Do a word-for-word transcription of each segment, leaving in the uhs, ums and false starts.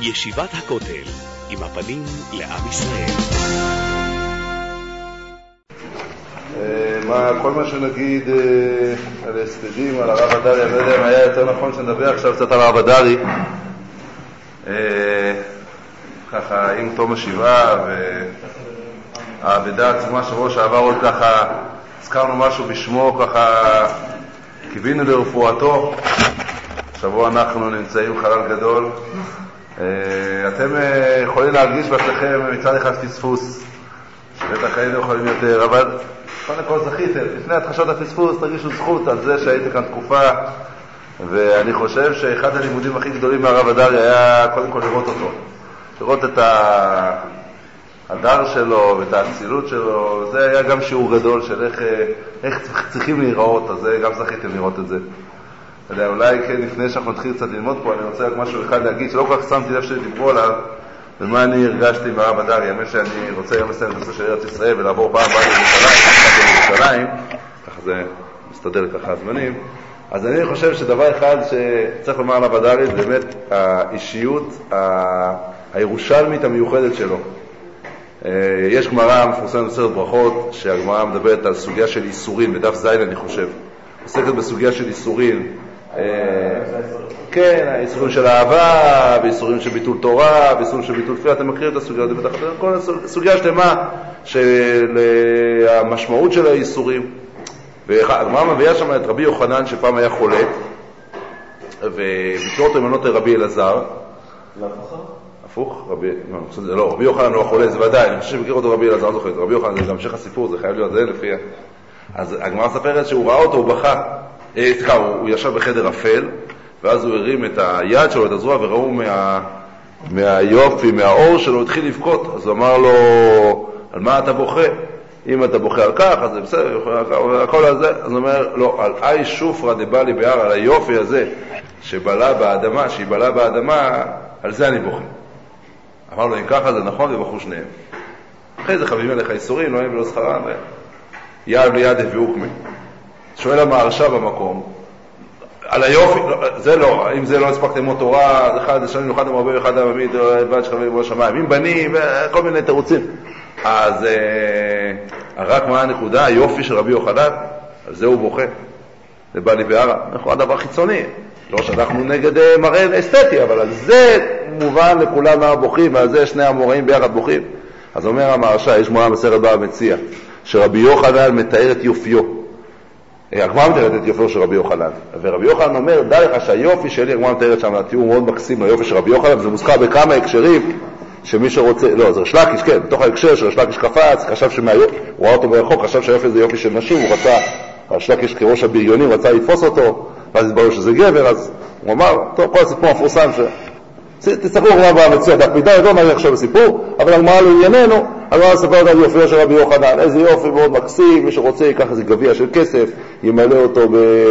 ישיבת הכותל, עם הפנים לעם ישראל. מה, כל מה שנגיד על הספדים, על הרב הדרי, אני לא יודע אם היה יותר נכון שנדבר עכשיו קצת על הרב הדרי, ככה עם תום השבעה והאבדה עצמה שבוע שעבר עוד ככה הזכרנו משהו בשמו, ככה קיווינו לרפואתו. שבוע אנחנו נמצאים חלל גדול. אתם יכולים להרגיש בעצמכם מצד אחד פספוס, שבטח היינו יכולים יותר, אבל קודם כל זכיתם, לפני התחשות הפספוס תרגישו זכות על זה שהייתם כאן תקופה, ואני חושב שאחד הלימודים הכי גדולים מהרב הדרי היה קודם כל לראות אותו, לראות את הדר שלו ואת האצילות שלו. זה היה גם שיעור גדול של איך, איך צריכים להיראות, אז גם זכיתם לראות את זה. יודע, אולי כן, לפני שאנחנו נתחיל קצת ללמוד פה, אני רוצה רק משהו אחד להגיד, שלא כל כך שמתי לב שדיברו עליו, ומה אני הרגשתי מהרב הדרי. האמת שאני רוצה גם לסיים את הנושא של ארץ ישראל, ולעבור פעם הבאה לירושלים, ככה זה מסתדר ככה הזמנים. אז אני חושב שדבר אחד שצריך לומר על הרב הדרי, זה באמת האישיות הירושלמית המיוחדת שלו. יש גמרא מפורסמת בספר ברכות, שהגמרא מדברת על סוגיה של איסורים, בדף זין אני חושב. עוסקת בסוגיה של איסורים, כן, האיסורים של אהבה, ואיסורים של ביטול תורה, ואיסורים של ביטול תפילה. אתם מכירים את הסוגיה הזאת בטח, כל הסוגיה שלמה של המשמעות של האיסורים. והגמרא מביאה שם את רבי יוחנן שפעם היה חולה, וביטלו אותו ממנו רבי אלעזר. הפוך, רבי, לא, רבי יוחנן הוא החולה, זה ודאי, אני חושב שמכיר אותו רבי אלעזר, לא זוכר, רבי יוחנן זה גם המשך הסיפור, זה חייב להיות זה לפי. אז הגמרא מספרת שהוא ראה אותו, הוא בכה, אה, סליחה, הוא, הוא ישב בחדר אפל, ואז הוא הרים את היד שלו, את הזרוע, וראו מה, מהיופי, מהאור שלו, הוא התחיל לבכות. אז הוא אמר לו, על מה אתה בוכה? אם אתה בוכה על כך, אז זה בסדר, על הכל הזה. אז הוא אומר, לא, על אי שופרא דבא לי בהר, על היופי הזה, שבלה באדמה, שהיא בלה באדמה, על זה אני בוכה. אמר לו, אם ככה זה נכון, ובכו שניהם. אחרי זה חביבים עליך איסורים, לא אין ולא שכרם, ו... יד ליד הביאוקמי. שואל המהרש"א במקום, על היופי, זה לא, אם זה לא הספקתם עוד תורה, אחד השנים, אחד המרבה ואחד המעמיד, ועד שכבי בו השמיים, אם בנים, וכל מיני תירוצים. אז רק מה הנקודה, היופי של רבי יוחנן, על זה הוא בוכה. זה בא לי בהרה, נכון, הדבר חיצוני. לא שאנחנו נגד מראה אסתטי, אבל על זה מובן לכולם מה בוכים, ועל זה שני המוראים ביחד בוכים. אז אומר המהרש"א, יש מורה מסכת בבא מציעא, שרבי יוחנן מתאר את יופיו. הגמרא מתארת את יופיו של רבי יוחנן. ורבי יוחנן אומר, דע לך שהיופי שלי, הגמרא מתארת שם, התיאור מאוד מקסים ליופי של רבי יוחנן, וזה מוזכר בכמה הקשרים, שמי שרוצה, לא, זה רשלקיש, כן, בתוך ההקשר של רשלקיש קפץ, חשב שמהיופי, הוא ראה אותו ברחוק, חשב שהיופי זה יופי של נשים, הוא רצה, רשלקיש כראש הבריונים, רצה לתפוס אותו, ואז התברר שזה גבר, אז הוא אמר, טוב, כל הסיפור המפורסם ש... תצטרכו כבר במציע דף מידה, לא נראה עכשיו בסיפור, אבל הגמרא לענייננו, הגמרא מספרת על יופיו של רבי יוחנן, איזה יופי מאוד מקסים, מי שרוצה ייקח איזה גביע של כסף, ימלא אותו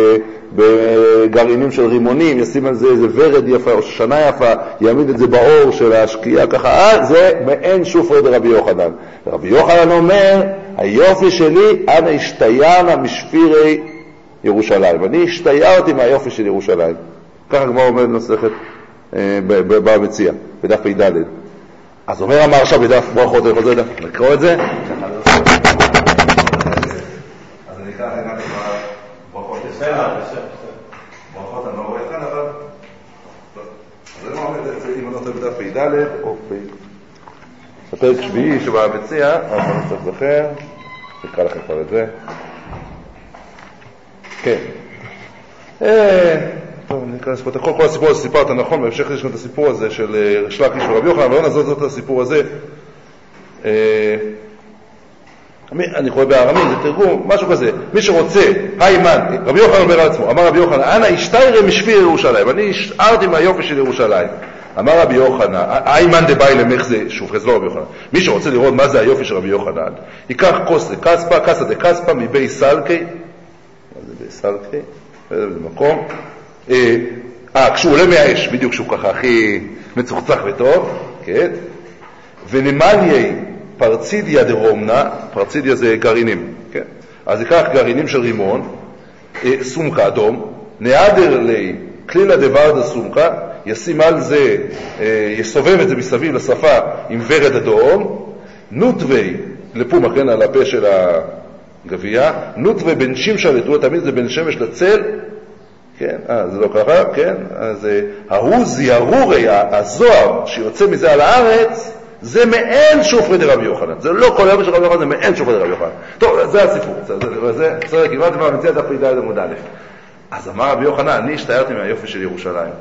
בגרעינים של רימונים, ישים על זה איזה ורד יפה או שנה יפה, יעמיד את זה באור של השקיעה ככה, זה מעין שופר דרבי יוחנן. רבי יוחנן אומר, היופי שלי, אנא השתיינה משפירי ירושלים, אני השתיירתי מהיופי של ירושלים. ככה הגמרא אומר במסכת בבא מציעא, בדף פ"ד. אז אומר המהרש"א בדף ברכות, אני חוזר לקרוא את זה. אז אני אקרא גם את ברכות. ברכות אני לא רואה כאן, אבל... אז אני אומר את זה, אם אני נותן בדף פ"ד, או בפרק שביעי שבא מציעא, אז אני צריך זוכר, נקרא לכם כבר את זה. כן. טוב, אני אקרא לספור את הכל, כל הסיפור הזה סיפרת נכון, בהמשך יש גם את הסיפור הזה של רשלקיש ורבי יוחנן, אבל לא נעזור זאת את הסיפור הזה. אני קורא בארמית, זה תרגום, משהו כזה. מי שרוצה, היימן, רבי יוחנן אומר על עצמו, אמר רבי יוחנן, אנא השתיירא משפיר ירושלים, אני השארתי מהיופי של ירושלים. אמר רבי יוחנן, היימן דבאי למך זה, שוב, זה לא רבי יוחנן. מי שרוצה לראות מה זה היופי של רבי יוחנן, ייקח כוס לקספה, קסה דקספה מבי סלקי, מה זה בי סלקי? זה מקום. אה, כשהוא עולה מהאש, בדיוק כשהוא ככה הכי מצוחצח וטוב, כן? ונמליה פרצידיה דרומנה, פרצידיה זה גרעינים, כן? אז ייקח גרעינים של רימון, סומכה אדום, נעדר לי כלילה דברדה סומכה, ישים על זה, יסובב את זה מסביב לשפה עם ורד אדום, נוטווי לפומה, כן, על הפה של הגבייה, נוטווי בין שמשה לתרועה, תמיד זה בין שמש לצל, כן, אה, זה לא ככה, כן, אז ההוא זיהרורי, הזוהר שיוצא מזה על הארץ, זה מעין שופרי דרבי יוחנן. זה לא כל יום של רבי יוחנן, זה מעין שופרי דרבי יוחנן. טוב, זה הסיפור. זה, זה, זה, זה כמעט כבר מציע את הפרידה למוד א'. אז אמר רבי יוחנן, אני השתיירתי מהיופי של ירושלים.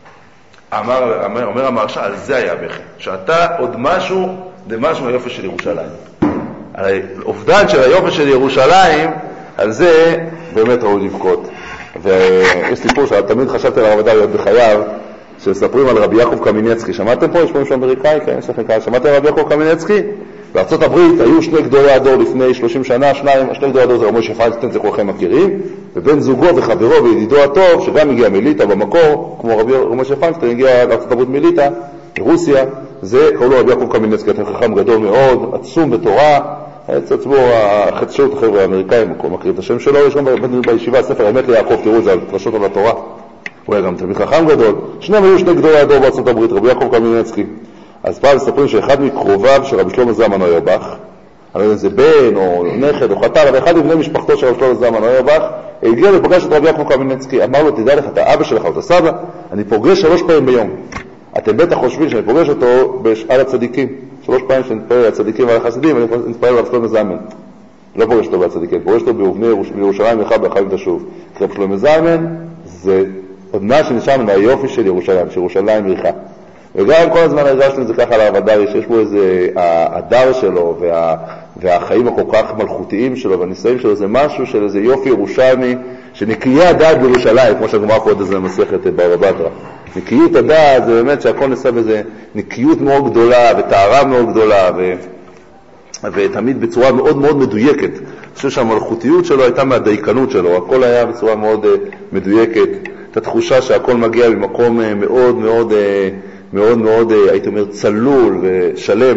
אמר, אומר, אומר המרש"ל, על זה היה בכי. שאתה עוד משהו, זה משהו מהיופי של ירושלים. הרי אובדן של היופי של ירושלים, על זה באמת ראוי לבכות. ויש סיפור שתמיד חשבתי על הרב אדר בחייו, שמספרים על רבי יעקב קמינצקי. שמעתם פה? יש פה מישהו אמריקאי? כן, יש לכם כאן. שמעתם על רבי יעקב קמינצקי? בארצות הברית היו שני גדולי הדור לפני שלושים שנה, שניים, שני גדולי הדור זה רבי משה פיינשטיין, זה כולכם מכירים, ובן זוגו וחברו וידידו הטוב, שגם הגיע מליטה במקור, כמו רבי משה פיינשטיין, הגיע לארצות הברית מליטה, ברוסיה, זה קראו לו רבי יעקב קמינצקי, אתם חכם גדול מאוד, עצום בתורה, אצל הציבור החדשות החבר'ה האמריקאים, מכירים את השם שלו, יש גם בישיבה ספר האמת ליעקב, תראו את זה על פרשות על התורה. הוא היה גם תלמיד חכם גדול. שניהם היו שני גדולי הדור בארצות הברית, רבי יעקב קמינצקי. אז פעם מספרים שאחד מקרוביו של רבי שלמה זלמן אוירבך, אני לא יודע אם זה בן או נכד או חתן, אבל אחד מבני משפחתו של רבי שלמה זלמן אוירבך, הגיע ופגש את רבי יעקב קמינצקי, אמר לו, תדע לך, אתה אבא שלך או אתה סבא, אני פוגש שלוש פעמים ביום. אתם בטח חושבים שאני פוגש אותו בשאר הצדיקים. שלוש פעמים שאני מתפלל על הצדיקים ועל החסידים, אני מתפלל על רבי שלמה זלמן. לא פוגש אותו בהצדיקים, פוגש אותו בירושלים לך באחד תשוב. רבי שלמה זלמן זה עוד מה שנשאר מהיופי של ירושלים, שירושלים ריחה. וגם כל הזמן הרגשנו את זה ככה על הרב שיש בו איזה, הדר שלו וה, והחיים הכל כך מלכותיים שלו והניסויים שלו, זה משהו של איזה יופי ירושלמי, שנקייה הדעת בירושלים, כמו שהגמרא פה עוד איזה מסכת בבא בתרא. נקיות הדעת זה באמת שהכל נעשה באיזה נקיות מאוד גדולה וטהרה מאוד גדולה, ו... ותמיד בצורה מאוד מאוד מדויקת. אני חושב שהמלכותיות שלו הייתה מהדייקנות שלו, הכל היה בצורה מאוד מדויקת. את התחושה שהכל מגיע ממקום מאוד מאוד מאוד מאוד, הייתי אומר, צלול ושלם.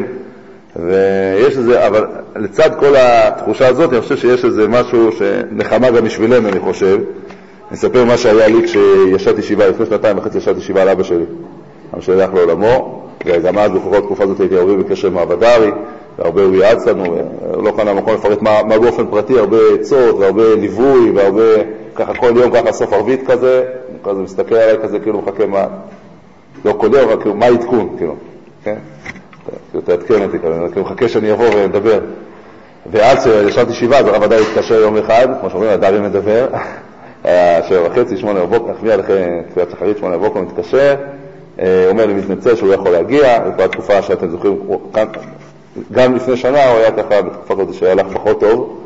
ויש איזה, אבל לצד כל התחושה הזאת, אני חושב שיש איזה משהו שנחמה גם בשבילנו, אני חושב. אני אספר מה שהיה לי כשישבתי שבעה, לפני שנתיים וחצי ישבתי שבעה על אבא שלי. אבא שלי הלך לעולמו, וגם אז בכל התקופה הזאת הייתי הרבה בקשר עם הרב אדרי, והרבה הוא יעץ לנו, לא כאן המקום לפרט מה, מה באופן פרטי, הרבה עצות והרבה ליווי, והרבה, ככה כל יום ככה סוף ערבית כזה, כזה מסתכל עליי כזה, כאילו מחכה מה, לא כל יום, אבל כאילו, מה עדכון, כאילו, כן? כאילו, תעדכן אותי, כאילו, מחכה שאני אבוא ונדבר. ואז שישבתי שבעה, אז הרב אדרי התקשר יום אחד, כמו שאומרים, אדרי מדבר, שבע וחצי, שמונה בבוקר, נחמיא לכם, תפילת שחרית, שמונה בבוקר, מתקשר, אומר לי, מתנצל שהוא יכול להגיע, ובכל התקופה שאתם זוכרים, גם לפני שנה הוא היה ככה בתקופה כזאת שהלך פחות טוב,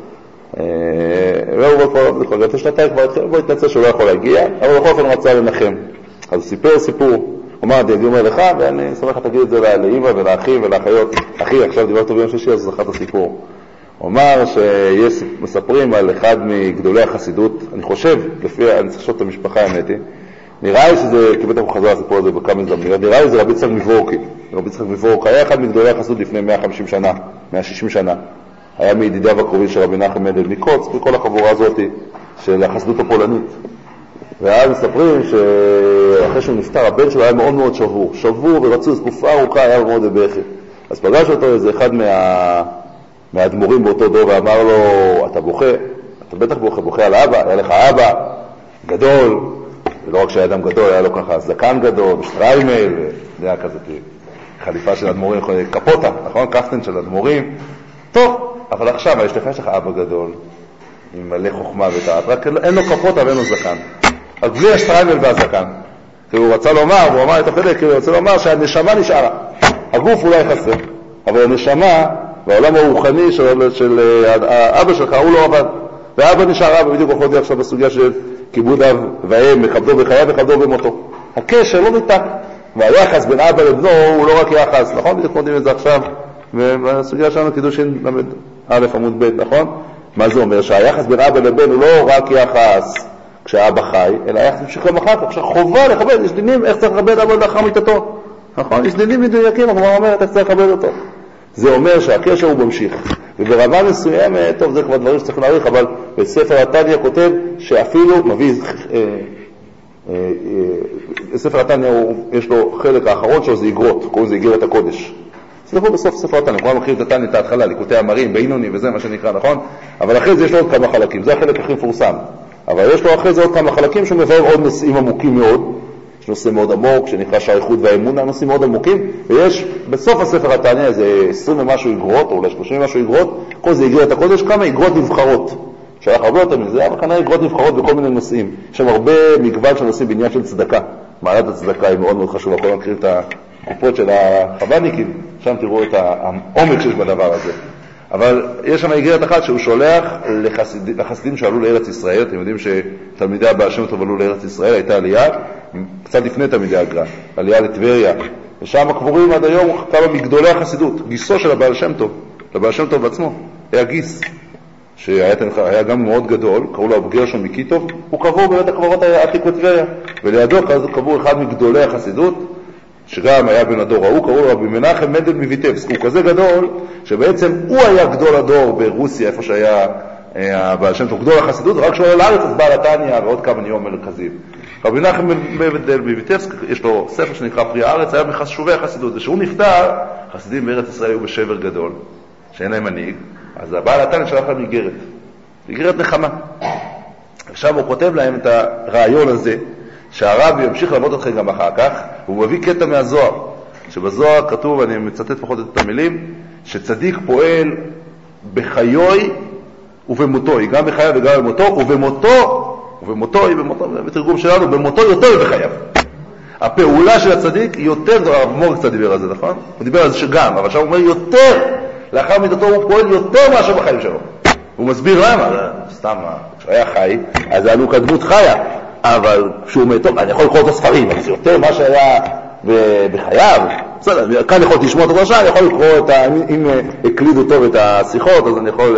והוא כבר לפני שנתיים כבר בוא התנצל שהוא לא יכול להגיע, אבל בכל אופן רצה לנחם. אז הוא סיפר סיפור, הוא אמר, אני אומר לך, ואני שמח תגיד את זה לאמא ולאחים ולאחיות. אחי, עכשיו דיברתי ביום שישי, אז זכרת הסיפור. הוא אמר שיש מספרים על אחד מגדולי החסידות, אני חושב, לפי, אני צריך לשאול את המשפחה האמתי, נראה לי שזה, כי בטח הוא חזר לסיפור הזה בכמה הזדמנויות, נראה לי זה רבי יצחק מבורקי. רבי יצחק מבורקי היה אחד מגדולי החסידות לפני מאה וחמישים שנה, מאה ושישים שנה. היה מידידיו הקרובים של רבי נחם מנדל מקוץ, וכל החבורה הזאת של החסידות הפולנית. ואז מספרים שאחרי שהוא נפטר, הבן שלו היה מאוד מאוד שבור. שבור ורצו תקופה ארוכה, היה מאוד בבכי. אז פגש אותו איזה אחד מה... מהאדמו"רים באותו דור, ואמר לו, אתה בוכה? אתה בטח בוכה, בוכה על אבא, היה לך אבא גדול, ולא רק שהיה אדם גדול, היה לו ככה זקן גדול, שטריימל, זה היה כזה חליפה של אדמו"רים, קפוטה, נכון? קפטן של אדמו"רים. טוב, אבל עכשיו, יש לך, יש לך אבא גדול, עם מלא חוכמה ותעת, רק אין לו קפוטה ואין לו זקן. אז בלי השטריימל והזקן. כי הוא רצה לומר, הוא אמר את החלק, כי הוא רצה לומר שהנשמה נשארה. הגוף אולי חסר, אבל הנשמה, והעולם הרוחני של, של האבא שלך, הוא לא עבד. והאבא נשאר אבא, בדיוק הולך עכשיו בסוגיה של כיבוד אב ואם, מכבדו בחייו וכבדו במותו. הקשר לא ניתק. והיחס בין אבא לבנו הוא לא רק יחס, נכון? בדיוק מודים את זה עכשיו. ובסוגיה שלנו קידושין למד א' עמוד ב', נכון? מה זה אומר? שהיחס בין אבא לבן הוא לא רק יחס כשאבא חי, אלא יחס ממשיך גם אחר כך. עכשיו חובה לכבד, יש דינים איך צריך לכבד אבא לאחר מיתתו. נכון? יש דינים מדויקים, אבל הוא אומר איך צריך לכבד אותו. זה אומר שהקשר הוא ממשיך. וברמה מסוימת, טוב, זה כבר דברים שצריך להעריך, אבל בספר התניא כותב שאפילו מביא, אה, אה, אה, בספר התניא יש לו חלק האחרון שלו, זה איגרות, קוראים זה איגרת הקודש. זה נכון בסוף ספר התניא, כולם מכירים את התניא, את ההתחלה, ליקוטי המרים, בינוני וזה מה שנקרא, נכון? אבל אחרי זה יש לו עוד כמה חלקים, זה החלק הכי מפורסם. אבל יש לו אחרי זה עוד כמה חלקים שהוא מבאר עוד נושאים עמוקים מאוד. יש נושא מאוד עמוק שנקרא שהאיחוד והאמונה, נושאים מאוד עמוקים, ויש בסוף הספר התניא איזה עשרים ומשהו איגרות, או אולי שלושים ומשהו איגרות, כל זה איגרת הקודש, כמה איגרות נבחרות. שייך הרבה יותר מזה, אבל כנראה איגרות נבחרות בכל מיני נושאים. יש שם הרבה מגוון של נושאים בעניין של צדקה. מעלת הצדקה היא מאוד מאוד חשובה, כל מכירים את הקופות של החב"דניקים, שם תראו את העומק שיש בדבר הזה. אבל יש שם איגרת אחת שהוא שולח לחסיד, לחסידים שעלו לארץ ישראל. אתם יודעים שתלמידי הבעל שם טוב עלו לארץ ישראל, הייתה עלייה, קצת לפני תלמידי הגר"א, עלייה לטבריה, ושם קבורים עד היום כמה מגדולי החסידות. גיסו של הבעל שם טוב, לבעל שם טוב בעצמו, היה גיס, שהיה גם מאוד גדול, קראו לו אבו גרשון מקיטוב, הוא קבור בבית הקברות העתיק בטבריה, ולידו קבור אחד מגדולי החסידות, שגם היה בן הדור ההוא, קראו לו רבי מנחם מנדל מויטבסק. הוא כזה גדול, שבעצם הוא היה גדול הדור ברוסיה, איפה שהיה הבעל שם טוב, גדול החסידות, רק כשהוא עלה לארץ, אז בעל התניא ועוד כמה נהיו מרכזיים. רבי מנחם מנדל מויטבסק, יש לו ספר שנקרא פרי הארץ, היה מחשובי החסידות. וכשהוא נפטר, חסידים בארץ ישראל היו בשבר גדול, שאין להם מנהיג, אז הבעל התניא שלח להם איגרת, איגרת נחמה. עכשיו הוא כותב להם את הרעיון הזה, שהרבי ימשיך לעבוד אתכם גם אחר כך, והוא מביא קטע מהזוהר, שבזוהר כתוב, אני מצטט פחות את המילים, שצדיק פועל בחיוי ובמותוי, גם בחייו וגם במותו, ובמותו, ובמותו היא במותו, בתרגום שלנו, במותו יותר בחייו. הפעולה של הצדיק היא יותר, הרב מור קצת דיבר על זה, נכון? הוא דיבר על זה שגם, אבל עכשיו הוא אומר יותר, לאחר מידתו הוא פועל יותר מאשר בחיים שלו. הוא מסביר למה, סתם, כשהיה חי, אז היה לו כדמות חיה, אבל כשהוא מת, טוב, אני יכול לקרוא את הספרים, אבל זה יותר מה שהיה בחייו. בסדר, כאן יכול לשמוע את הדרשה, אני יכול לקרוא את ה... אם הקלידו טוב את השיחות, אז אני יכול...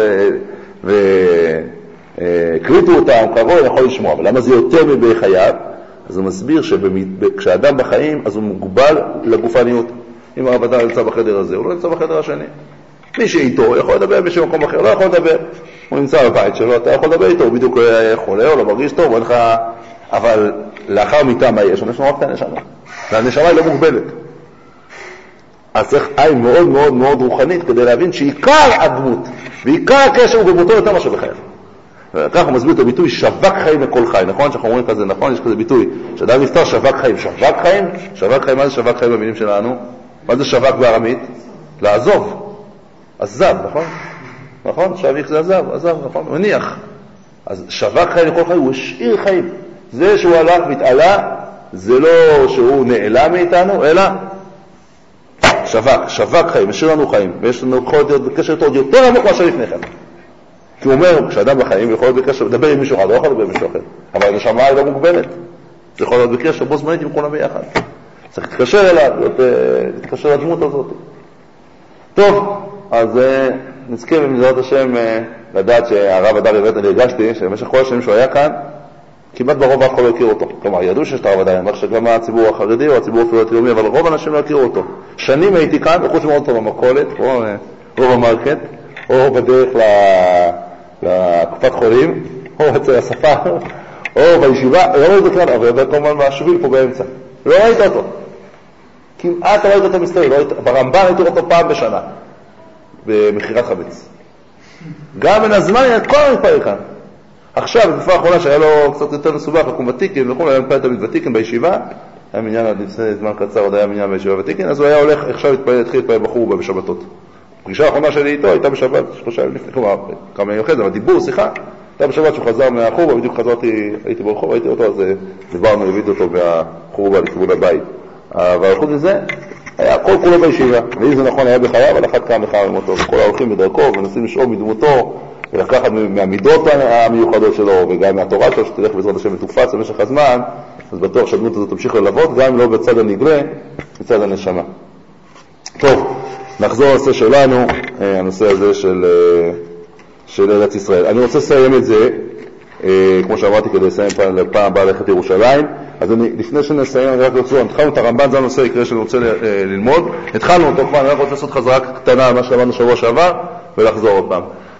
והקליטו אותם, קרוב, אני יכול לשמוע. אבל למה זה יותר מבחייו? אז הוא מסביר שכשאדם בחיים, אז הוא מוגבל לגופניות. אם הרב אדם נמצא בחדר הזה, הוא לא נמצא בחדר השני. מי שאיתו יכול לדבר, מי שמקום אחר לא יכול לדבר. הוא נמצא בבית שלו, אתה יכול לדבר איתו, הוא בדיוק חולה או לא מרגיש טוב, או אין לך... אבל לאחר מיטה מה יש? הנשמה רק את הנשמה. והנשמה היא לא מוגבלת. אז צריך עין מאוד מאוד מאוד רוחנית כדי להבין שעיקר הדמות ועיקר הקשר הוא במותו יותר משהו בחייו. וכך הוא מסביר את הביטוי שווק חיים מכל חי, נכון? שאנחנו אומרים כזה, נכון? יש כזה ביטוי, שאדם נפטר שווק חיים. שווק חיים? שווק חיים, מה זה שווק חיים במילים שלנו? מה זה שווק בארמית? לעזוב. עזב, נכון? נכון? שווק זה עזב, עזב, נכון? מניח. אז שווק חיים מכל חי, הוא השאיר חיים. זה שהוא הלך והתעלה, זה לא שהוא נעלם מאיתנו, אלא שווק, שווק חיים, השאיר לנו חיים, ויש לנו יכול להיות בקשר עוד יותר עמוק מאשר לפני כן. כי הוא אומר, כשאדם בחיים יכול להיות בקשר, לדבר עם מישהו אחד, לא יכול לדבר עם מישהו אחר, אבל הנשמה היא לא מוגבלת. זה יכול להיות בקשר, בו זמנית עם כולם ביחד. צריך להתקשר אליו, להתקשר לדמות הזאת. טוב, אז נזכיר במזרת השם לדעת שהרב אדר הבאת, אני הרגשתי שבמשך כל השנים שהוא היה כאן, כמעט ברוב אף אחד לא הכיר אותו. כלומר, ידעו שיש את הרב אדר, אני אומר שגם הציבור החרדי או הציבור אפילו התיאומי, אבל רוב האנשים לא הכירו אותו. שנים הייתי כאן, וחוץ מאוד אותו במקולת, או במרקט, או בדרך לקופת חולים, או אצל השפה, או בישיבה, לא ראית כאן, אבל כמובן מהשביל פה באמצע. לא ראית אותו. כמעט ראית אותו מסתכל, ברמב"ן הייתי אותו פעם בשנה, במחירת חמץ. גם מן הזמן, כל המתפעל כאן. עכשיו, בתקופה האחרונה שהיה לו קצת יותר מסובך, לקום ותיקין, וכו', היה מתפעל תמיד ותיקין בישיבה, היה מניין עד לפני זמן קצר, עוד היה מניין בישיבה ותיקין, אז הוא היה הולך, עכשיו התפעל, התחיל להתפעל בחור בה בשבתות. הפגישה האחרונה שלי איתו הייתה בשבת, שלושה ימים לפני, כלומר, כמה ימים אחרי זה, אבל דיבור, שיחה, הייתה בשבת שהוא חזר מהחורבה, בדיוק חזרתי, הייתי ברחוב, הייתי אותו, אז דיברנו, הביא אותו מהחורבה לכיוון הבית. אבל חוץ מזה, היה כל כולו בישיבה, ואם זה נכון היה בחייו, על אחת כמה מחר עם אותו, וכל ההולכים בדרכו, ונסים לשאול מדמותו, ולקחת מהמידות המיוחדות שלו, וגם מהתורה שלו, שתלך בעזרת השם ותופץ במשך הזמן, אז בטוח שהדמות הזאת תמשיך ללוות, גם לא בצד הנגלה, בצד הנשמה. טוב, נחזור לנושא שלנו, הנושא הזה של, של ארץ ישראל. אני רוצה לסיים את זה, כמו שאמרתי, כדי לסיים פעם, פעם הבאה ללכת ירושלים. אז אני, לפני שנסיים, אני רק רוצה, התחלנו את הרמב"ן, זה הנושא העיקרי שאני רוצה ללמוד. התחלנו אותו כבר, אני רק רוצה לעשות חזרה קטנה על מה שלמדנו שבוע שעבר, ולחזור עוד פעם.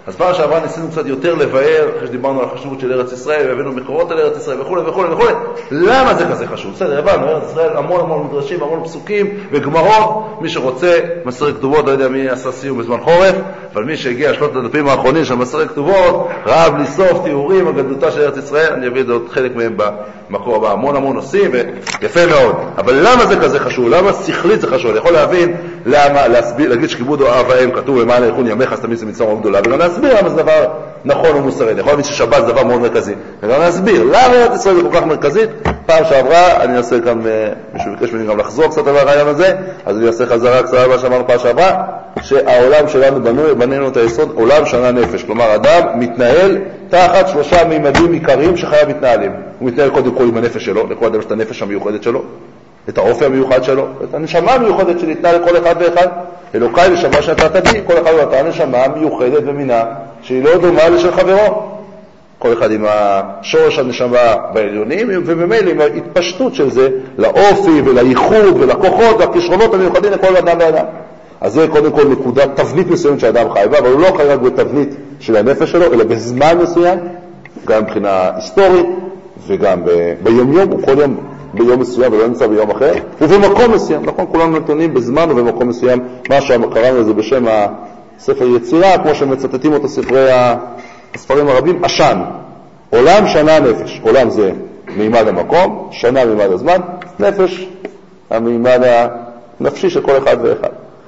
אז פעם שעברה ניסינו קצת יותר לבאר, אחרי שדיברנו על החשיבות של ארץ ישראל, והבאנו מקורות על ארץ ישראל וכו' וכו' וכו'. למה זה כזה חשוב? בסדר, הבנו, ארץ ישראל, המון המון מדרשים, המון פסוקים וגמרות. מי שרוצה, מסורת כתובות, לא יודע מי עשה סיום בזמן חורף, אבל מי שהגיע שלושת הדפים האחרונים של מסורת כתובות, ראה בלי סוף תיאורים על גדלותה של ארץ ישראל, אני אביא את עוד חלק מהם במקור הבא, המון המון נושאים, ויפה מאוד. אבל למה זה כזה חשוב? למה שכלית זה חשוב? אני יכול להבין למה, להסביר, להגיד שכיבוד אב ואם כתוב למען ילכון ימיך, אז תמיד זה מצווה מאוד גדולה, וגם להסביר למה זה דבר נכון ומוסרי. אני יכול להבין ששבת זה דבר מאוד מרכזי, וגם להסביר למה ארץ ישראל זה כל כך מרכזית. פעם שעברה, אני אעשה כאן, מישהו ביקש ממני גם לחזור קצת על הרעיון הזה, אז אני אעשה חזרה קצרה מה שאמרנו פעם שעברה, שהעולם שלנו בנוי, בנינו את היסוד, עולם שנה נפש. כלומר, אדם מתנהל תחת שלושה מימדים עיקריים שחייו מתנהלים. הוא מתנהל קודם כל עם הנפש שלו, לכל אדם יש את הנפש המיוחדת שלו, את האופי המיוחד שלו, את הנשמה המיוחדת שניתנה לכל אחד ואחד. אלוקי נשמה שנתת לי, כל אחד נתן נשמה מיוחדת ומינה, שהיא לא דומה לשל חברו. כל אחד עם השורש הנשמה בעליונים, ובמילא עם ההתפשטות של זה לאופי ולייחוד ולכוחות והכישרונות המיוחדים לכל אדם ואדם. אז זה קודם כל נקודה, תבנית מסוימת שהאדם חי בה, אבל הוא לא חי רק בתבנית של הנפש שלו, אלא בזמן מסוים, גם מבחינה היסטורית וגם ב- ביום יום, הוא כל יום ביום מסוים ולא נמצא ביום אחר, ובמקום מסוים, נכון, כולנו נתונים בזמן ובמקום מסוים, מה שקראנו לזה בשם הספר יצירה, כמו שמצטטים אותו ספרי הספרים הרבים, השן, עולם שנה נפש, עולם זה מימד המקום, שנה מימד הזמן, נפש המימד הנפשי של כל אחד ואחד.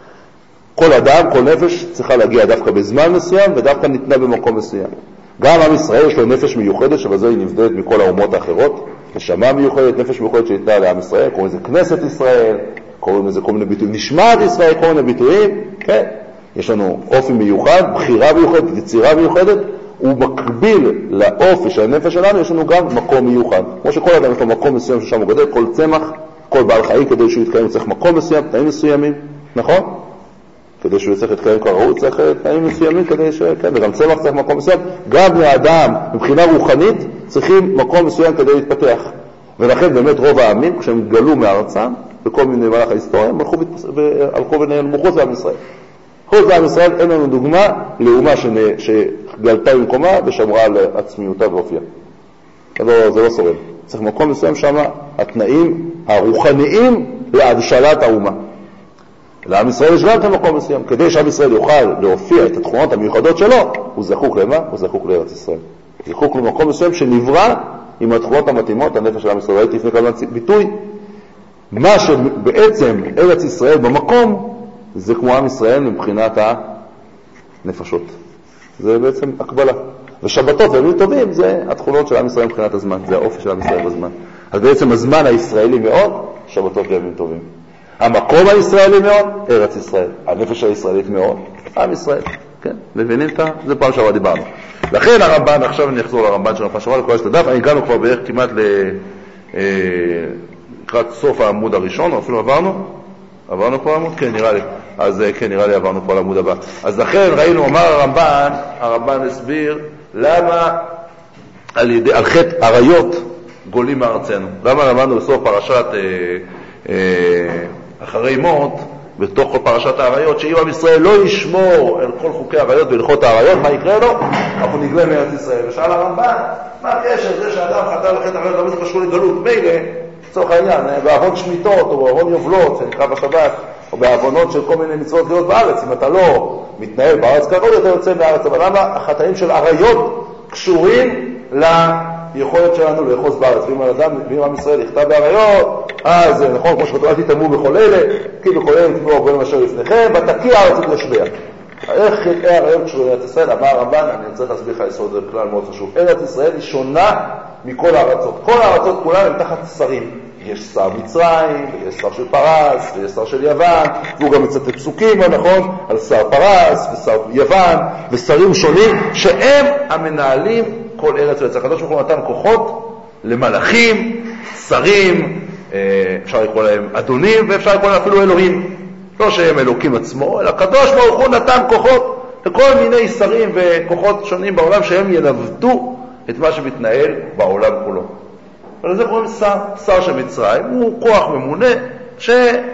כל אדם, כל נפש צריכה להגיע דווקא בזמן מסוים ודווקא ניתנה במקום מסוים. גם עם ישראל יש לו נפש מיוחדת, שבזה היא נבדלת מכל האומות האחרות, נשמה מיוחדת, נפש מיוחדת שניתנה לעם ישראל, קוראים לזה כנסת ישראל, קוראים לזה כל מיני ביטויים, נשמת ישראל, כל מיני ביטויים, כן. יש לנו אופי מיוחד, בחירה מיוחדת, יצירה מיוחדת, ובקביל לאופי של הנפש שלנו יש לנו גם מקום מיוחד. כמו שכל אדם יש לו מקום מסוים ששם הוא גדל, כל צמח, כל בעל חיים כדי שהוא יתקיים צריך מקום מסוים, תנאים מסוימים, נכון? כדי שהוא צריך להתקיים כראוי, צריך תנאים מסוימים כדי ש... כן, וגם צמח צריך מקום מסוים. גם לאדם, מבחינה רוחנית, צריכים מקום מסוים כדי להתפתח. ולכן באמת רוב העמים, כשהם גלו מארצם, בכל מיני מהלך ההיסטוריה, הם הלכו והלכו ונעלמו מחוץ לעם ישראל. חוץ לעם ישראל אין לנו דוגמה לאומה שגלתה במקומה ושמרה על עצמיותה ואופייה. זה לא שורד. צריך מקום מסוים שם, התנאים הרוחניים להבשלת האומה. לעם ישראל יש גם את המקום מסוים. כדי שעם ישראל יוכל להופיע את התכונות המיוחדות שלו, הוא זקוק למה? הוא זקוק לארץ ישראל. הוא זקוק למקום מסוים שנברא עם התכונות המתאימות, הנפש של עם ישראל. ראיתי לפני כמה ביטוי, מה שבעצם ארץ ישראל במקום, זה כמו עם ישראל מבחינת הנפשות. זה בעצם הקבלה. ושבתות וימים טובים זה התכונות של עם ישראל מבחינת הזמן. זה האופי של עם ישראל בזמן. אז בעצם הזמן הישראלי מאוד, שבתות וימים טובים. המקום הישראלי מאוד, ארץ ישראל. הנפש הישראלית מאוד, עם ישראל. כן, מבינים את זה? זה פעם שעברה דיברנו. לכן הרמב"ן, עכשיו אני אחזור לרמב"ן שלנו, פעם שעברה לכל השת הדף, הגענו כבר בערך כמעט לקראת סוף העמוד הראשון, או אפילו עברנו? עברנו פה עמוד? כן, נראה לי. אז כן, נראה לי עברנו פה לעמוד הבא. אז לכן ראינו, אמר הרמב"ן, הרמב"ן הסביר למה על, ידי, על חטא עריות גולים מארצנו. למה למדנו בסוף פרשת אה, אה, אחרי מות, בתוך כל פרשת העריות, שאם עם ישראל לא ישמור על כל חוקי העריות והלכות העריות, מה יקרה לו? אנחנו נגלה מארץ ישראל. ושאל הרמב"ן, מה הקשר? זה שאדם חטא על חטא העריות, למה זה קשור לגלות? מילא, לצורך העניין, בעוון שמיטות או בעוון יובלות, שנקרא בשבת, או בעוונות של כל מיני מצוות גדולות בארץ, אם אתה לא מתנהל בארץ כראוי, אתה יוצא מארץ. אבל למה החטאים של עריות קשורים ליכולת שלנו לאחוז בארץ? ואם האדם, ואם עם ישראל יכתב בעריות, אז נכון, כמו שכתוב, אל תתאמו בכל אלה, כי בכל אלה תתנו הרבה מאשר לפניכם, ותקיע הארץ ותשביע. איך חטאי עריות קשורים לארץ ישראל? אמר הרמב"ן, אני צריך להסביר לך יסוד, זה כלל מאוד חשוב. ארץ ישראל היא שונה מכל הארצות. כל הארצות כולן הם תחת שרים. יש שר מצרים, ויש שר של פרס, ויש שר של יוון, והוא גם מצטט פסוקים, נכון, על שר פרס, ושר יוון, ושרים שונים, שהם המנהלים כל ארץ וארץ. הקדוש ברוך הוא נתן כוחות למלאכים, שרים, אפשר לקרוא להם אדונים, ואפשר לקרוא להם אפילו אלוהים. לא שהם אלוקים עצמו, אלא הקדוש ברוך הוא נתן כוחות לכל מיני שרים וכוחות שונים בעולם, שהם ינווטו את מה שמתנהל בעולם כולו. ולזה קוראים שר, שר של מצרים, הוא כוח ממונה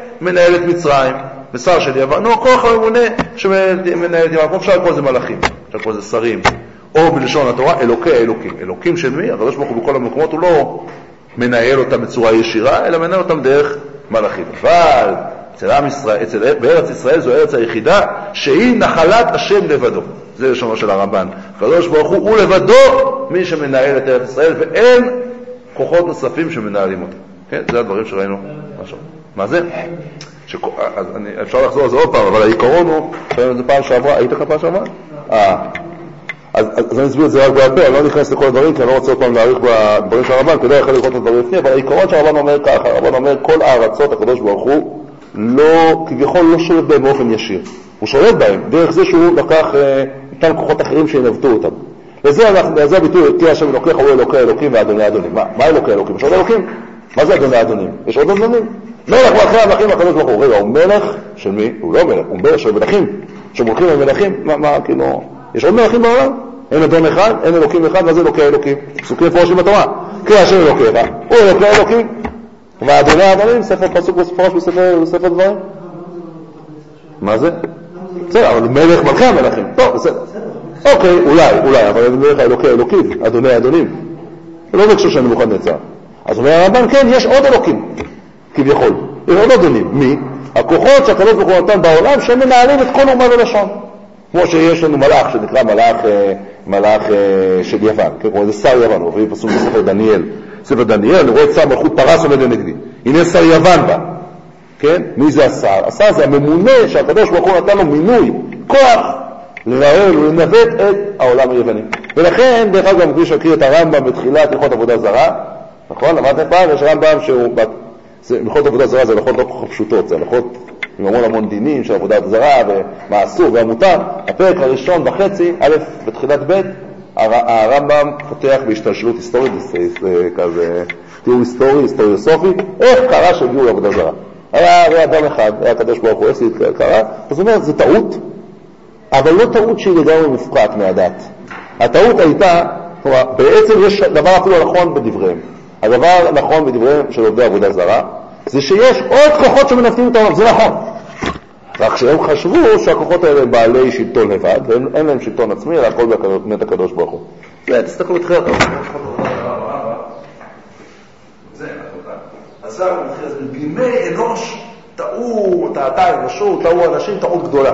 שמנהל את מצרים, ושר של יוון הוא כוח ממונה שמנהל את יוון, כמו אפשר לקרוא לזה מלאכים. עכשיו פה זה שרים, או בלשון התורה, אלוקי האלוקים. אלוקים של מי? הקדוש ברוך הוא בכל המקומות, הוא לא מנהל אותם בצורה ישירה, אלא מנהל אותם דרך מלאכים. אבל אצל עם ישראל, אצל, בארץ ישראל זו ארץ היחידה שהיא נחלת השם לבדו. זה לשונו של הרמב"ן. הקדוש ברוך הוא הוא לבדו מי שמנהל את ארץ ישראל, ואין כוחות נוספים שמנהלים אותם. כן? זה הדברים שראינו. משהו. מה זה? שכ... אז אני... אפשר לחזור על זה עוד פעם, אבל העיקרון הוא, זה פעם שעברה, היית לך פעם שעברה? אה. אז, אז אני אסביר את זה רק בעל פה, אני לא נכנס לכל הדברים, כי אני לא רוצה עוד פעם להאריך בדברים של הרמב"ן, כדאי יכול לראות את הדברים לפני, אבל העיקרון שהרמב"ן אומר ככה, הרמב"ן אומר, כל הארצות הקדוש ברוך הוא, לא, כביכול לא שולט בהם באופן ישיר. הוא שולט בהם, דרך זה שהוא לקח, ניתן כוחות אחרים שינווטו אותם. לזה אנחנו, לזה הביטוי, תהיה השם אלוקיך, הוא אלוקי אלוקים ואדוני אדונים. מה, מה אלוקי אלוקים? יש עוד אלוקים? מה זה אדוני אדונים? יש עוד אדונים? מלך מלכי המלכים הקדוש ברוך הוא. רגע, הוא מלך של מי? הוא לא מלך, הוא מלך של מלכים. שמולכים על מלכים, מה, מה, כאילו, יש עוד מלכים בעולם? אין אדון אחד, אין אלוקים אחד, מה זה אלוקי אלוקים? פסוקים מפורשים בתורה. תהיה השם אלוקיך, הוא אלוקי אלוקים. ואדוני אדונים, ספר פסוק מפורש בספר דברים. מה זה? בסדר, אבל מלך מלכי המלכים. טוב, בסדר. אוקיי, אולי, אולי, אבל אני אומר לך אלוקי אלוקים, אדוני אדונים. לא בקשו שאני מוכן נצא. אז אומר הרמב"ן, כן, יש עוד אלוקים, כביכול. יש עוד אדונים. מי? הכוחות שהקדוש ברוך הוא נתן בעולם, שהם מנהלים את כל אומה ולשון. כמו שיש לנו מלאך, שנקרא מלאך, מלאך של יוון. כן, כמו זה שר יוון, הוא מביא פסוק בספר דניאל. ספר דניאל, אני רואה את שר מלכות פרס עומד לנגדי. הנה שר יוון בה. כן? מי זה השר? השר זה הממונה שהקדוש ברוך הוא נתן לו מינוי, כוח, לנהל ולנווט את העולם היווני. ולכן, דרך אגב, מי שהכיר את הרמב"ם בתחילת הלכות עבודה זרה, נכון? למדתם פעם, יש רמב"ם שהוא, הלכות עבודה זרה זה הלכות לא כל כך פשוטות, זה הלכות עם המון המון דינים של עבודה זרה ומה אסור והמותר. הפרק הראשון בחצי, א' בתחילת ב', הרמב"ם פותח בהשתלשלות היסטורית, כזה תיאור היסטורי, היסטוריוסופי, איך קרה שהגיעו לעבודה זרה. היה, היה אדם אחד, היה הקדוש ברוך הוא, איך זה קרה? אז הוא אומר, זה טעות, אבל לא טעות שהיא לגמרי מופקעת מהדת. הטעות הייתה, כלומר, בעצם יש דבר אפילו נכון בדבריהם. הדבר הנכון בדבריהם של עובדי עבודה זרה, זה שיש עוד כוחות שמנווטים את העולם, זה נכון. רק שהם חשבו שהכוחות האלה הם בעלי שלטון לבד, ואין להם שלטון עצמי, אלא הכל באמת הקדוש ברוך הוא. זה, תסתכלו את חייך. זה, אז זה מתחיל, אז בימי אנוש טעו, טעתה אנושות, טעו אנשים, טעות גדולה.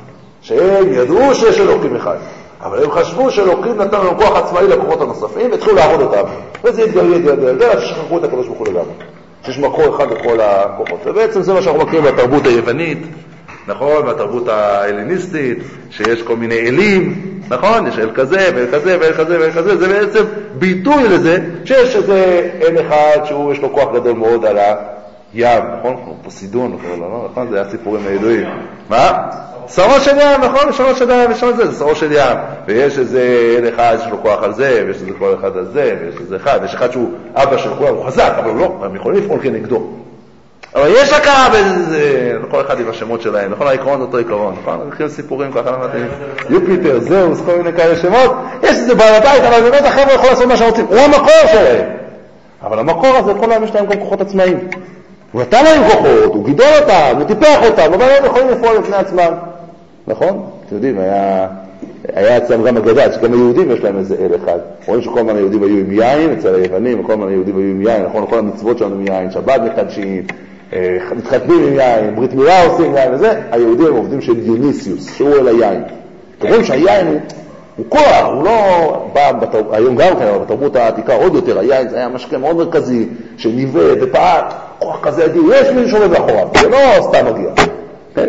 שהם ידעו שיש אלוקים אחד. אבל הם חשבו שאלוקים נתן לנו כוח עצמאי לכוחות הנוספים, והתחילו לעבוד אותם. וזה התגלגל, התגלגל, התגלגל, ששכחו את הקדוש ברוך הוא לגמרי. שיש מקור אחד לכל הכוחות. ובעצם זה מה שאנחנו מכירים בתרבות היוונית, נכון? בתרבות ההלניסטית, שיש כל מיני אלים, נכון? יש אל כזה ואל כזה ואל כזה ואל כזה. זה בעצם ביטוי לזה שיש איזה אל אחד שהוא יש לו כוח גדול מאוד על הים, נכון? פוסידון, נכון? זה היה סיפורים הידועים. מה? שרו של ים, נכון? שרו של ים, ושם זה, זה שרו של ים. ויש איזה אל אחד שיש לו כוח על זה, ויש איזה כל אחד על זה, ויש איזה אחד, ויש אחד שהוא אבא של כולם, הוא חזק, אבל לא, הם יכולים לפעול כנגדו. אבל יש הכרה בזה, לכל אחד עם השמות שלהם, נכון? העיקרון זה אותו עיקרון, נכון? נתחיל סיפורים ככה, למדתי, יופיטר, זהוס, כל מיני כאלה שמות, יש איזה בעל הבית, אבל באמת החבר'ה יכול לעשות מה שרוצים, הוא המקור שלהם. אבל המקור הזה, כל היום יש להם גם כוחות עצמאיים. הוא נתן להם כוחות, הוא גידול אותם, הוא טיפח אותם, אבל הם יכולים לפעול לפני עצמם. נכון? אתם יודעים, היה, היה אצלם גם אגדה, שגם היהודים יש להם איזה אל אחד. רואים שכל מיני היהודים היו עם יין, אצל היוונים, וכל מיני היהודים היו עם יין, נכון? כל המצוות שלנו עם יין, שבת מחדשים, מתחתנים עם יין, ברית מילה עושים יין וזה. היהודים הם עובדים של דיוניסיוס, שהוא אל היין. אתם רואים שהיין הוא, הוא כוח, הוא לא בא, בתרב... היום גם כן, אבל בתרבות העתיקה עוד יותר, היין זה היה משקה מאוד מרכזי, שניווה ופעל, כוח כזה אדיר, יש מי שומד לאחוריו, זה לא סתם מגיע. כן?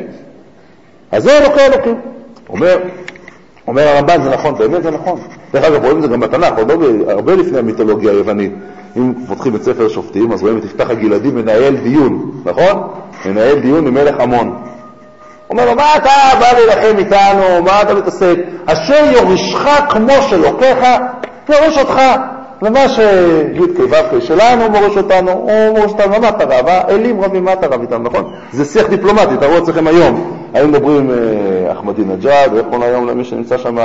אז זה אלוקי אלוקים. אומר, אומר הרמב"ן, זה נכון, באמת זה נכון. דרך אגב, רואים את זה גם בתנ"ך, הרבה לפני המיתולוגיה היוונית. אם פותחים את ספר השופטים, אז רואים את יפתח הגלעדי מנהל דיון, נכון? מנהל דיון עם מלך עמון. אומר לו, מה אתה בא להילחם איתנו? מה אתה מתעסק? אשר יורשך כמו שלוקח, יורש אותך. ומה שי"ק ו"ק שלנו מורש אותנו, הוא מורש אותנו, מה אתה רב? אלים רבים, מה אתה רב איתם, נכון? זה שיח דיפלומטי, תראו אצלכם היום. היום מדברים עם אחמדינג'אד, ואיך קוראים היום למי שנמצא שם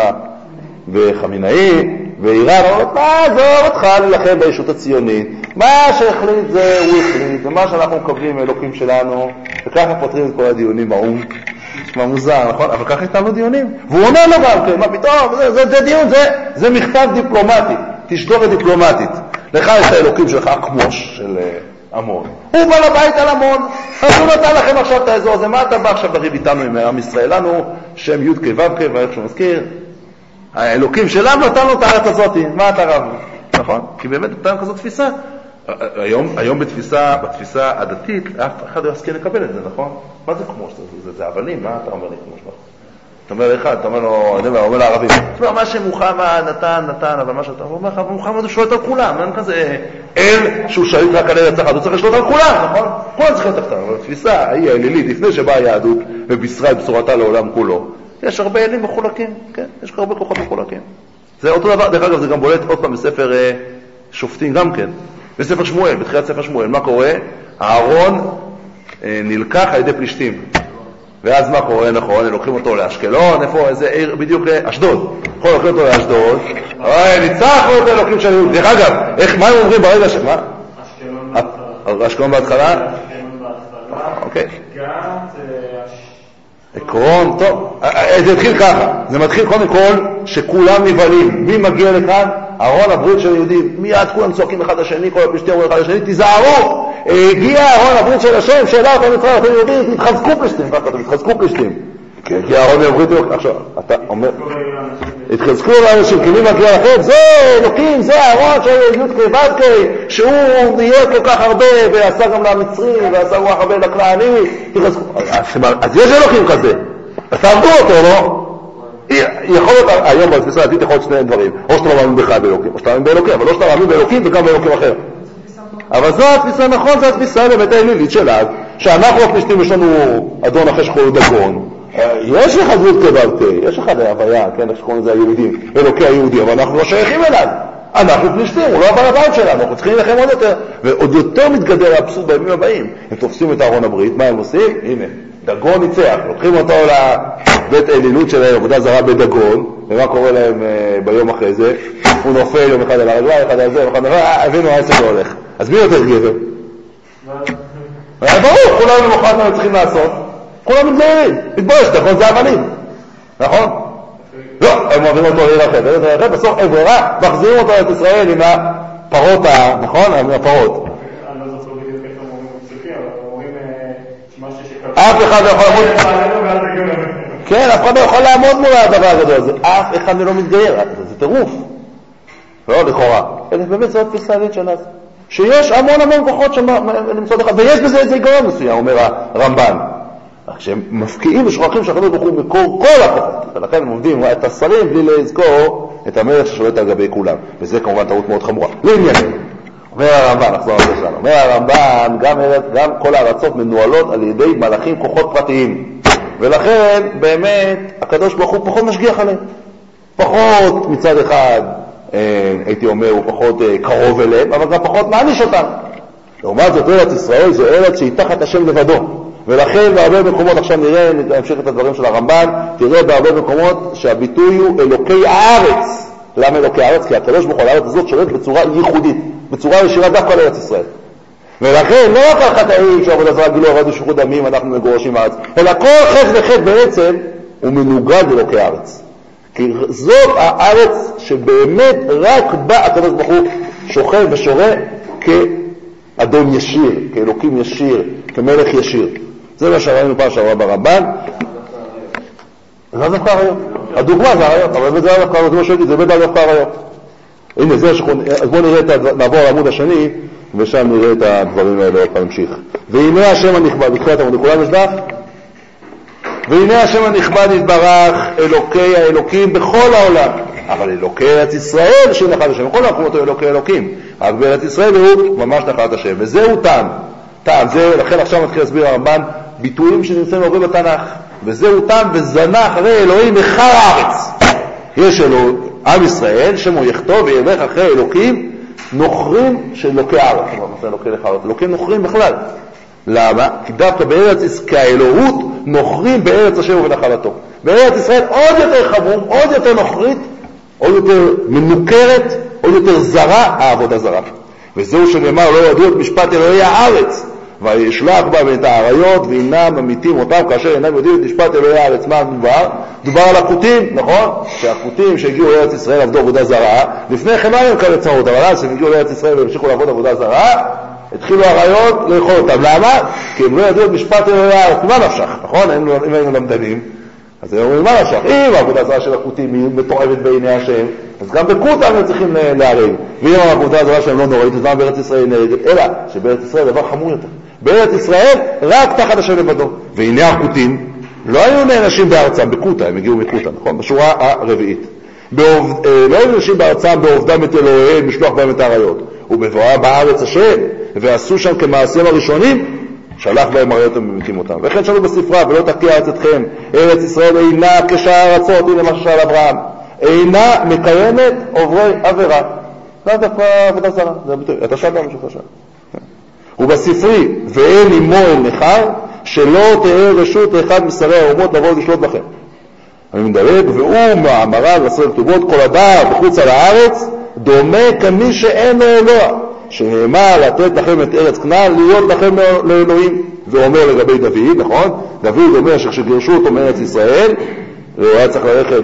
בחמינאי, ואיראן, אומרת, מה עזוב אותך להילחם בישות הציונית? מה שהחליט זה הוא החליט, ומה שאנחנו מקבלים מאלוקים שלנו, וככה פותרים את כל הדיונים באום, מה מוזר, נכון? אבל ככה איתנו דיונים. והוא אומר לו גם, כן, מה פתאום, זה, זה, זה דיון, זה, זה מכתב דיפלומטי, תשתורת דיפלומטית. לך יש האלוקים שלך, כמוש של עמון. הוא בא לבית על עמון, אז הוא נתן לכם עכשיו את האזור הזה, מה אתה בא עכשיו לריב איתנו עם עם ישראל? לנו שם י' כ' ו' כ' ואיך שהוא מזכיר, האלוקים שלנו נתן לו את הארץ הזאת, מה אתה רב? נכון? כי באמת נתן כזאת תפיסה. היום, היום בתפיסה, בתפיסה הדתית, אף אחד לא יסכים לקבל את זה, נכון? מה זה כמוש? זה, זה, זה אבנים, מה אתה אומר לי כמוש? אתה אומר לאחד, אתה אומר לו, אני אומר לערבים, תשמע, מה שמוחמד נתן, נתן, אבל מה שאתה אומר לך, מוחמד הוא שולט על כולם, אין כזה אל שהוא שליט רק על ארץ אחת, הוא צריך לשלוט על כולם, נכון? כולם צריכים לתחתן, אבל התפיסה ההיא האלילית, לפני שבאה היהדות ובישרה את בשורתה לעולם כולו, יש הרבה אלים מחולקים, כן? יש הרבה כוחות מחולקים. זה אותו דבר, דרך אגב, זה גם בולט עוד פעם בספר אה, שופטים גם כן. בספר שמואל, בתחילת ספר שמואל, מה קורה? אהרון אה, נלקח על ידי פלישתים. ואז מה קורה? נכון, הם לוקחים אותו לאשקלון, איפה? איזה עיר, בדיוק לאשדוד. נכון, לוקחים אותו לאשדוד. אוי, ניצחנו את האלוקים של יהוד. דרך אגב, איך, מה הם אומרים ברגע ש... מה? אשקלון בהתחלה. אשקלון בהתחלה? אשקלון בהתחלה. אוקיי. גת, עקרון, טוב, זה התחיל ככה, זה מתחיל קודם כל שכולם נבהלים, מי מגיע לכאן? אהרון הברית של היהודים, מיד כולם צועקים אחד לשני, כל הפלישתים אומרים אחד לשני, תיזהרו, הגיע אהרון הברית של השם, שאלה אותם מצרים, אתם יודעים, תתחזקו פלישתים, תתחזקו פלישתים, כי הגיע אהרון הברית, עכשיו, אתה אומר, התחזקו לאנשים, כי מי מגיע לכם? זה אלוקים, זה אהרון של י' כ' ו' כ', שהוא נהיה כל כך הרבה, ועשה גם למצרים, ועשה כל כך הרבה לכנענים, תתחזקו, אז יש אלוקים כזה, אז תעבדו אותו, לא? יכול להיות, היום בתפיסה הדתית יכול להיות שני דברים, או שאתה לא מאמין בך באלוקים, או שאתה מאמין באלוקים, אבל לא שאתה מאמין באלוקים וגם באלוקים אחר. אבל זו התפיסה, נכון, זו התפיסה באמת האלילית שלה, שאנחנו הפלישתים יש לנו אדון אחרי שקוראים דגון, יש לך זהות כבבתי, יש לך הוויה, כן, איך שקוראים לזה היהודים, אלוקי היהודים, אבל אנחנו לא שייכים אליו, אנחנו פלישתים, הוא לא הבא לבית שלנו, אנחנו צריכים לכם עוד יותר, ועוד יותר מתגדר האבסורד בימים הבאים, הם תופסים את אהרון הברית, מה הם עושים? הנה, דגון ניצח, לוקחים אותו לבית האלילות של עבודה זרה בדגון, ומה קורה להם ביום אחרי זה? הוא נופל יום אחד על הרגליים, אחד על זה, אחד על זה, הבינו העסק לא הולך. אז מי יותר גבר? ברור, כולנו למוחרת מה צריכים לעשות, כולם מתגיירים, מתבואש, דגון זה אבנים, נכון? לא, הם מעבירים אותו לעיר אחרת, בסוף אין ברירה, מחזירים אותו את ישראל עם הפרות, נכון? עם הפרות. אף אחד לא יכול לעמוד כן, אף אחד לא יכול לעמוד מול הדבר הגדול הזה, אף אחד לא מתגייר, זה טירוף לא לכאורה, אלא באמת זו התפיסה העילית של אז שיש המון המון כוחות למצוא לך, ויש בזה איזה היגיון מסוים, אומר הרמב"ן, כשהם מפקיעים ושוכחים שהקדוש ברוך הוא מקור כל הכוחות, ולכן הם עומדים את השרים בלי לזכור את המלך ששולט על גבי כולם, וזה כמובן טעות מאוד חמורה. לעניינים, אומר הרמב"ן, נחזור על זה שלנו, אומר הרמב"ן, גם, גם כל הארצות מנוהלות על ידי מלאכים כוחות פרטיים, ולכן באמת הקדוש ברוך הוא פחות משגיח עליהם, פחות מצד אחד, הייתי אומר, הוא פחות קרוב אליהם, אבל גם פחות מעניש אותם. לעומת זאת, ארץ ישראל זו ארץ שהיא תחת השם לבדו, ולכן בהרבה מקומות, עכשיו נראה, נמשיך את הדברים של הרמב"ן, תראה בהרבה מקומות שהביטוי הוא אלוקי הארץ. למה אלוקי הארץ? כי הקדוש ברוך הוא על הארץ הזאת שולט בצורה ייחודית, בצורה ישירה דווקא לארץ ישראל. ולכן לא רק על חטאים שעבודה זרה גילו הרד ושפיכות דמים אנחנו מגורשים מהארץ, אלא כל חטא וחטא בעצם הוא מנוגד לאלוקי הארץ. כי זאת הארץ שבאמת רק בה הקדוש ברוך הוא שוכן ושורה כאדון ישיר, כאלוקים ישיר, כמלך ישיר. זה מה שראינו פעם שעברה ברמב"ן. זה דווקא הרעיון. הדוגמה זה הרעיון, אבל זה דווקא הרעיון שלי, זה באמת דווקא הרעיון. הנה, זה שכון, אז בואו נראה, נעבור לעמוד השני, ושם נראה את הדברים האלה עוד פעם נמשיך. והנה השם הנכבד, בתחילת עמוד, לכולם יש דף? והנה השם הנכבד יתברך, אלוקי האלוקים בכל העולם. אבל אלוקי ארץ ישראל, שם נחלת השם, כל המקומות הוא אלוקי אלוקים. רק בארץ ישראל הוא ממש נחלת השם. וזהו טעם. טעם, זה, לכן עכשיו מתחיל להסביר הרמב"ן, ביטויים שנמצאים הרבה בתנ"ך. וזהו טעם וזנה אחרי אלוהים מחר הארץ. יש אלוהים, עם ישראל, שמו יכתוב וילך אחרי אלוקים, נוכרים של אלוקי הארץ. אלוקים נוכרים בכלל. למה? כי דווקא בארץ ישראל, האלוהות נוכרים בארץ השם ובנחלתו. בארץ ישראל עוד יותר חמור, עוד יותר נוכרית, עוד יותר מנוכרת, עוד יותר זרה, העבודה זרה. וזהו שנאמר, לא ידעו את משפט אלוהי הארץ. וישלח בה את האריות ואינם ממיתים אותם כאשר אינם יודעים את משפט אלוהי הארץ. מה מדובר? דובר על החוטים, נכון? שהחוטים שהגיעו לארץ ישראל עבדו עבודה זרה, לפני כן היה כאלה צרות, אבל אז שהם הגיעו לארץ ישראל והמשיכו לעבוד עבודה זרה, התחילו האריות לאכול אותם. למה? כי הם לא ידעו את משפט אלוהי הארץ. מה נפשך, נכון? אם היינו למדנים, אז הם אומרים, מה נפשך? אם העבודה זרה של החוטים היא מתועבת בעיני השם, אז גם בקוטה הם צריכים להראים. ואם העבודה הזרה שהם לא נוראית, אז מה בארץ ישראל נהרגת? אלא שבארץ ישראל דבר חמור יותר. בארץ ישראל רק תחת השם לבדו. והנה החוטים לא היו נאנשים בארצם, בקוטה, הם הגיעו מקוטה, נכון? בשורה הרביעית. בעובד, לא היו נאנשים בארצם בעובדם את אלוהיהם, משלוח בהם את האריות. ובבואה בארץ השם, ועשו שם כמעשיהם הראשונים, שלח בהם אריות וממיתים אותם. וכן שאלו בספרה, ולא תקיע ארץ אתכם, ארץ ישראל אינה כשאר ארצות, הנה מה ששאל אברהם, אינה מקיימת עוברי עבירה. זה דווקא עבודה זרה, זה הביטוי, אתה שאל גם משהו חשב. ובספרי, ואין עמו אל נכר, שלא תהיה רשות אחד משרי האומות לבוא לשלוט בכם. אני מדלג, והוא מאמרה ועשרה כתובות, כל אדם בחוץ על הארץ, דומה כמי שאין לו אלוה, שנאמר לתת לכם את ארץ כנען, להיות לכם לאלוהים. ואומר לגבי דוד, נכון? דוד אומר שכשגירשו אותו מארץ ישראל, הוא היה צריך ללכת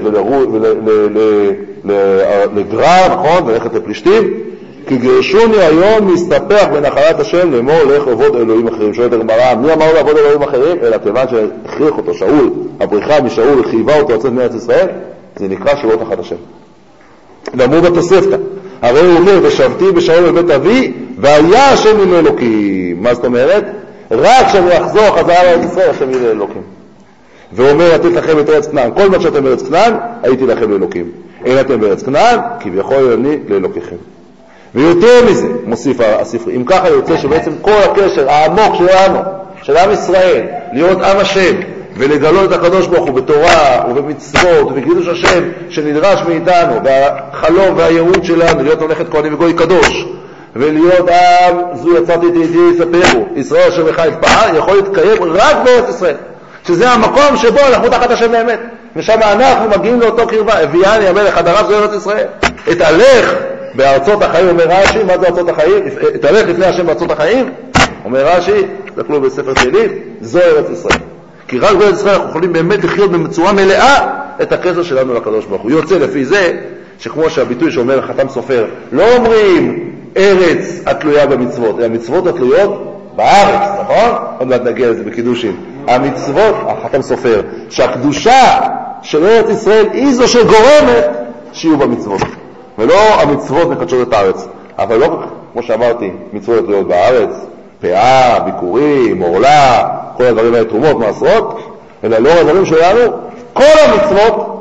לגרר, נכון? וללכת לפלישתים, כי גירשוני היום מסתפח בנחלת השם לאמור לך עבוד אלוהים אחרים. שואלת הגמרא, מי אמר לעבוד אלוהים אחרים? אלא כיוון שהכריח אותו שאול, הבריחה משאול חייבה אותו לצאת מארץ ישראל, זה נקרא שלא תחת השם. ואמרו בתוספתא, הרי הוא אומר, ושבתי בשאול בבית אבי, והיה השם עם אלוקים. מה זאת אומרת? רק שאני אחזור חזרה לארץ ישראל, השם יהיה לאלוקים. ואומר, לתת לכם את ארץ כנען. כל מה שאתם בארץ כנען, הייתי לכם לאלוקים. אין אתם בארץ כנען, כביכול אני לאלוקיכם. ויותר מזה, מוסיף הספרי, אם ככה יוצא שבעצם כל הקשר העמוק שלנו, של עם ישראל, להיות עם השם, ולגלות את הקדוש ברוך הוא בתורה ובמצוות ובקידוש השם שנדרש מאיתנו, והחלום והייעוד שלנו להיות ממלכת כהנים וגוי קדוש, ולהיות עם זו יצאתי איתי יספרו ישראל אשר בך יתפאר, יכול להתקיים רק בארץ ישראל, שזה המקום שבו אנחנו תחת השם באמת, ושם אנחנו מגיעים לאותו קרבה. הביאני המלך עד הרב זו ארץ ישראל. אתהלך בארצות החיים, אומר רש"י, מה זה ארצות החיים? אתהלך לפני השם בארצות החיים, אומר רש"י, תסתכלו בספר תהילים, זו ארץ ישראל. כי רק בארץ ישראל אנחנו יכולים באמת לחיות בצורה מלאה את הקשר שלנו לקדוש ברוך הוא. יוצא לפי זה שכמו שהביטוי שאומר חתם סופר, לא אומרים ארץ התלויה במצוות, המצוות התלויות בארץ, נכון? עוד מעט נגיע לזה בקידושים. המצוות, החתם סופר, שהקדושה של ארץ ישראל היא זו שגורמת שיהיו במצוות, ולא המצוות מקדשות את הארץ. אבל לא, כמו שאמרתי, מצוות התלויות בארץ, פאה, ביקורים, מורלה, כל הדברים האלה, תרומות, מעשרות, אלא לא הדברים שלנו, כל המצוות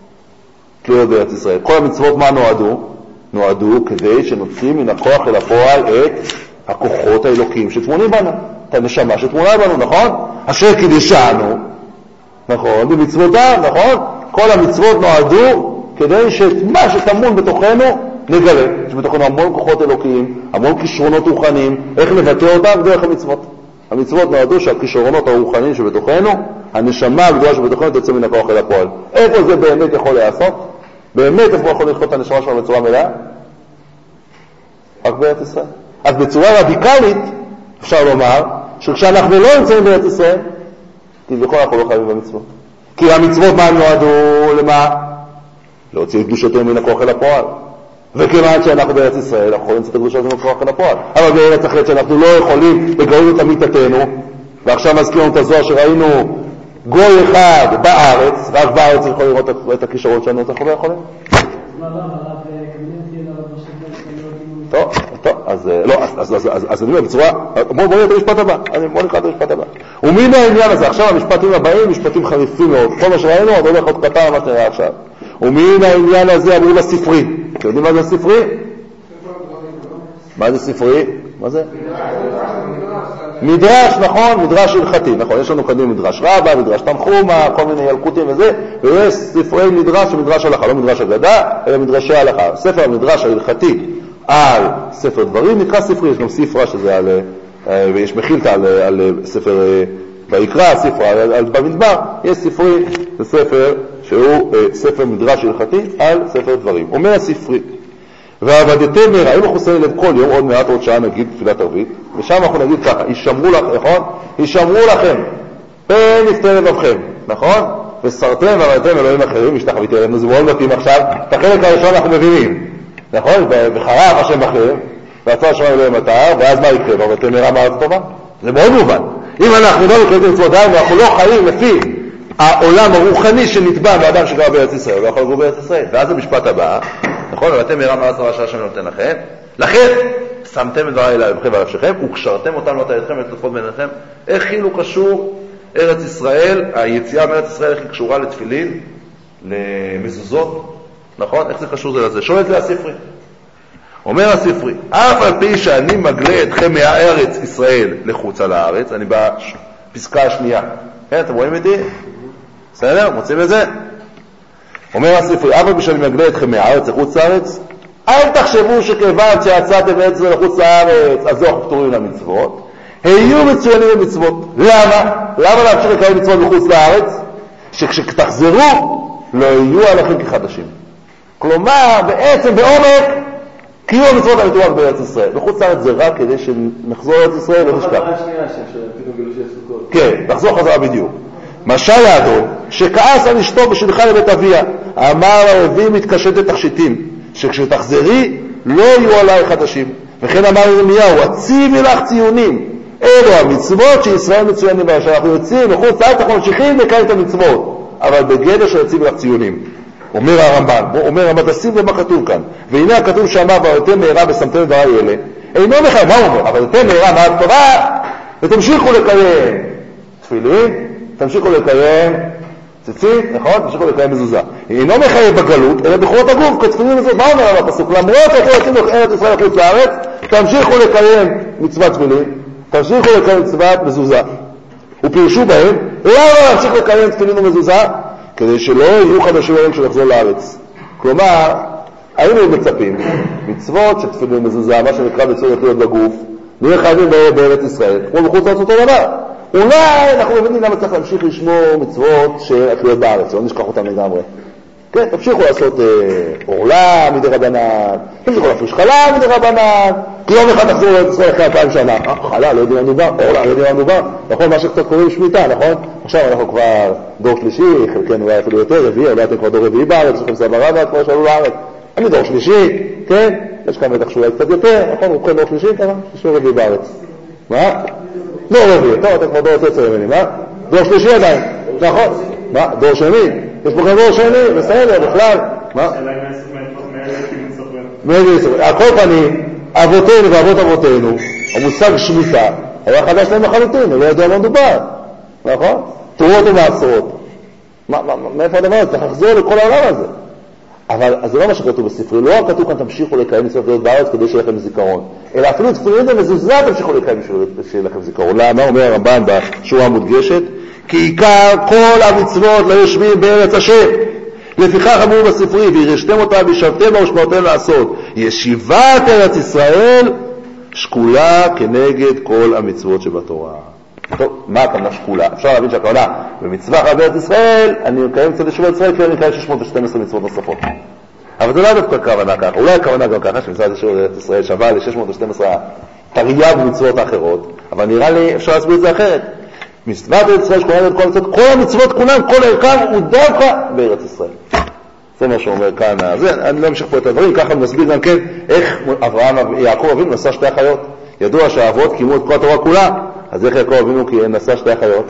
תלויות בארץ ישראל. כל המצוות מה נועדו? נועדו כדי שנוציא מן הכוח אל הפועל את הכוחות האלוקים שתמונים בנו, את הנשמה שתמונה בנו, נכון? אשר קידשנו, נכון, במצוותיו, נכון? כל המצוות נועדו כדי שמה שטמון בתוכנו נגלה, שבתוכנו המון כוחות אלוקיים, המון כישרונות רוחניים, איך לבטא אותם? דרך המצוות. המצוות נועדו שהכישרונות הרוחניים שבתוכנו, הנשמה הגדולה שבתוכנו תצא מן הכוח אל הפועל. איפה זה באמת יכול לעשות? באמת איפה יכול לחיות את הנשמה שלנו בצורה מלאה? רק בארץ ישראל. אז בצורה רדיקלית אפשר לומר שכשאנחנו לא נמצאים בארץ ישראל, כביכול אנחנו לא חייבים במצוות. כי המצוות מה נועדו למה? להוציא את קדושתנו מן הכוח אל הפועל. וכיוון שאנחנו בארץ ישראל, אנחנו יכולים לצאת את קדושתנו מן הכוח אל הפועל. אבל בארץ אחרת שאנחנו לא יכולים לגלות את אמיתתנו, ועכשיו מזכירים את הזוהר שראינו גוי אחד בארץ, רק בארץ יכול לראות את הכישרון שלנו, אז אנחנו לא יכולים. טוב, טוב, אז לא, אז אני אומר בצורה, בואו נראה את המשפט הבא, בואו נקרא את המשפט הבא. ומן העניין הזה, עכשיו המשפטים הבאים, משפטים חריפים מאוד, כל מה שראינו, עוד הולך עוד קטן מה שנראה עכשיו. ומן העניין הזה אמרו לספרי, אתם יודעים מה זה ספרי? מה זה ספרי? מה זה? מדרש, נכון, מדרש הלכתי, נכון, יש לנו קדים מדרש רבה, מדרש תנחומה, כל מיני ילקוטים וזה, ויש ספרי מדרש ומדרש הלכה, לא מדרש אגדה, אלא מדרשי הלכה. ספר המדרש ההלכתי על ספר דברים נקרא ספרי, יש גם ספרה שזה על, ויש מחילתא על, על ספר ויקרא, ספרה על, על במדבר, יש ספרי, זה ספר שהוא ספר מדרש הלכתי על ספר דברים. אומר הספרי, ועבדתם מרעים מחוסרי לב כל יום, עוד מעט עוד שעה נגיד תפילת ערבית, ושם אנחנו נגיד ככה, ישמרו לכם, נכון? ישמרו לכם, פן יפתה לבבכם, נכון? וסרתם ועבדתם אלוהים אחרים, משתחוויתם אלינו, זה מאוד מתאים עכשיו, את החלק הראשון אנחנו מבינים, נכון? וחרב השם בכם, ועצה השם אלוהים התאר, ואז מה יקרה? ועבדתם מרע מארץ טובה? זה מאוד מובן. אם אנחנו לא נקראים מצוות דיינו, אנחנו לא חיים לפי העולם הרוחני שנתבע מאדם שגר בארץ ישראל, לא יכול לגור בארץ ישראל. ואז המשפט הבא, נכון? ואתם מרע מארץ טובה שהשם נותן לכם. לכן, שמתם את דברי אלי לבכם ועל וקשרתם אותם לא תאיתכם ולטפות ביניכם. איך כאילו קשור ארץ ישראל, היציאה מארץ ישראל, איך היא קשורה לתפילין, למזוזות, נכון? איך זה קשור זה לזה? שואל את זה הספרי. אומר הספרי, אף על פי שאני מגלה אתכם מהארץ ישראל לחוץ על הארץ, אני בפסקה השנייה. כן, אתם רואים איתי? בסדר? מוצאים את זה? אומר הספרי, אף על פי שאני מגלה אתכם מהארץ לחוץ לארץ, אל תחשבו שכיוון שיצאתם מארץ לחוץ לארץ, אז זו פטורים למצוות. היו מצוינים במצוות. למה? למה להמשיך לקיים מצוות בחוץ לארץ? שכשתחזרו, לא יהיו עליכם כחדשים. כלומר, בעצם בעומק, קיום המצוות המתואר בארץ ישראל. בחוץ לארץ זה רק כדי שנחזור לארץ ישראל ולא נשכח. כן, נחזור חזרה בדיוק. משל האדון, שכעס על אשתו בשלחה לבית אביה, אמר הרבי מתקשטת תכשיטים, שכשתחזרי לא יהיו עליי חדשים. וכן אמר ירמיהו, הציבי לך ציונים. אלו המצוות שישראל מצוינים בה, שאנחנו יוצאים מחוץ לארץ, אנחנו ממשיכים לקיים את המצוות, אבל בגדר שהציבי לך ציונים. אומר הרמב"ן, אומר הרמב"ן, תשים למה כתוב כאן. והנה הכתוב שאמר, ואתם מהרה ושמתם דברי אלה. אינו מחייב, מה הוא אומר? אבל אתם מהרה מה טובה, ותמשיכו לקיים תפילין, תמשיכו לקיים ציצית, נכון? תמשיכו לקיים מזוזה. אינו מחייב בגלות, אלא בכורות הגוף, כתפילין מזוזה. מה אומר על הפסוק? למרות שאתם יוצאים לארץ ישראל לחוץ לארץ, תמשיכו לקיים מצוות תפילין, תמשיכו לקיים מצוות מזוזה. ופירשו בהם, למה להמשיך לקיים תפילין ומזוזה? כדי שלא יהיו חדשים עליהם כשנחזור לארץ. כלומר, היינו מצפים, מצוות שתפילין מזוזה, מה שנקרא מצוות להיות בגוף, נהיה חייבים בארץ ישראל, כמו בחוץ לארץ אותו דבר. אולי אנחנו מבינים למה צריך להמשיך לשמור מצוות שתלויות בארץ, לא נשכח אותם לגמרי. כן, תמשיכו לעשות אורלה מדי רבנן, תמשיכו להפריש חלה מדי רבנן, כי יום אחד תחזור לארץ ישראל אחרי אלפיים שנה. חלה, לא יודעים מה מדובר, אורלה, לא יודעים מה מדובר. נכון, מה שקצת קוראים שמיטה, נכון? עכשיו אנחנו כבר דור שלישי, חלקנו אולי אפילו יותר רביעי, אולי אתם כבר דור רביעי בארץ, יש לכם סבא רבא, כבר שעלו לארץ. אני דור שלישי, כן? יש כאן בטח שאולי קצת יותר, נכון? הוא דור שלישי, כמה? יש לו רביעי בארץ. מה? דור רביעי, טוב, אתם כבר דור צצר ממני, מה? דור שלישי עדיין, נכון? מה? דור שני? יש פה גם דור שני, בסדר, בכלל. מה? על כל פנים, אבותינו ואבות אבותינו, המושג שמיטה, היה חדש להם לחלוטין, הוא לא יודע מה מדובר, נכון? תרועות ומעשרות. מאיפה הדבר הזה? צריך לחזור לכל העולם הזה. אבל זה לא מה שכתוב בספרי, לא רק כתוב כאן תמשיכו לקיים מצוות להיות בארץ כדי שיהיה לכם זיכרון, אלא אפילו תפילין ומזוזה תמשיכו לקיים שיהיה לכם זיכרון. למה? אומר הרמב"ן בשורה המודגשת, כי עיקר כל המצוות לא יושבים בארץ השם. לפיכך אמרו בספרי, וירשתם אותה וישבתם בה ושמרתם לעשות. ישיבת ארץ ישראל שקולה כנגד כל המצוות שבתורה. טוב, מה הכוונה שקולה? אפשר להבין שהכוונה במצווה אחת בארץ ישראל, אני מקיים קצת ישיבת ישראל, כי אני מקיים שש מאות ושתים עשרה מצוות נוספות. אבל זה לא דווקא הכוונה ככה, אולי הכוונה גם ככה, שמצוות ישיבת ישראל שווה ל-שש מאות ושתים עשרה תרי"ג במצוות האחרות, אבל נראה לי אפשר להסביר את זה אחרת. מצוות ארץ ישראל שקולה כנגד כל המצוות, כל המצוות כולן, כל ערכם הוא דווקא בארץ ישראל. זה מה שאומר כאן, אז אני לא אמשיך פה את הדברים, ככה מסביר גם כן איך אברהם, יעקב אבינו נשא שתי אחיות. ידוע שהאבות קיימו את כל התורה כולה, אז איך יעקב אבינו כי נשא שתי אחיות?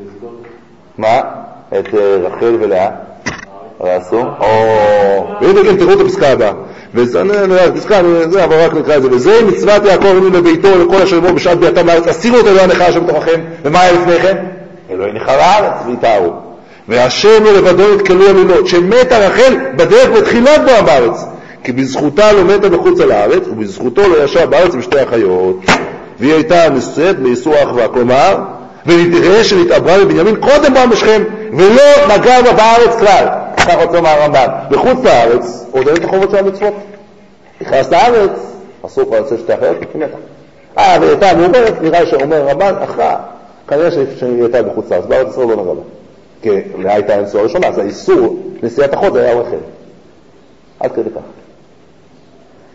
מה? את רחל ולאה? רעשו? או... והנה כן, תראו את הפסקה הבאה. וזה, פסקה, זה, אבל רק נקרא את זה. וזה מצוות יעקב אבינו לביתו לכל אשר עמו בשעת ביאתם לארץ. הסירו את אלוהי הנכר שבתוככם. ומה היה לפניכם? אלוהי נכר הארץ ויתארו. והשם לבדו התקלו הלילות, שמתה רחל בדרך בתחילת בואה בארץ. כי בזכותה לא מתה בחוץ על הארץ, ובזכותו לא ישב בארץ עם שתי אחיות. והיא הייתה נשאת באיסור האחווה, כלומר, ונראה שנתעברה לבנימין קודם באה משכם, ולא נגע בה בארץ כלל. כך רוצה מה הרמב"ן. בחוץ לארץ, עוד אין את החובות של המצוות. נכנס לארץ, אסור כבר לצאת שתי אחיות, כי מתה. אה, והיא הייתה מעוברת, נראה שאומר הרמב"ן, אחרה, כנראה שהיא הייתה בחוץ לארץ, בארץ ישראל לא נגע בה. כי לה הייתה הנשוא הראשונה, אז האיסור נשיאת אחות זה היה רחל. עד כדי כך.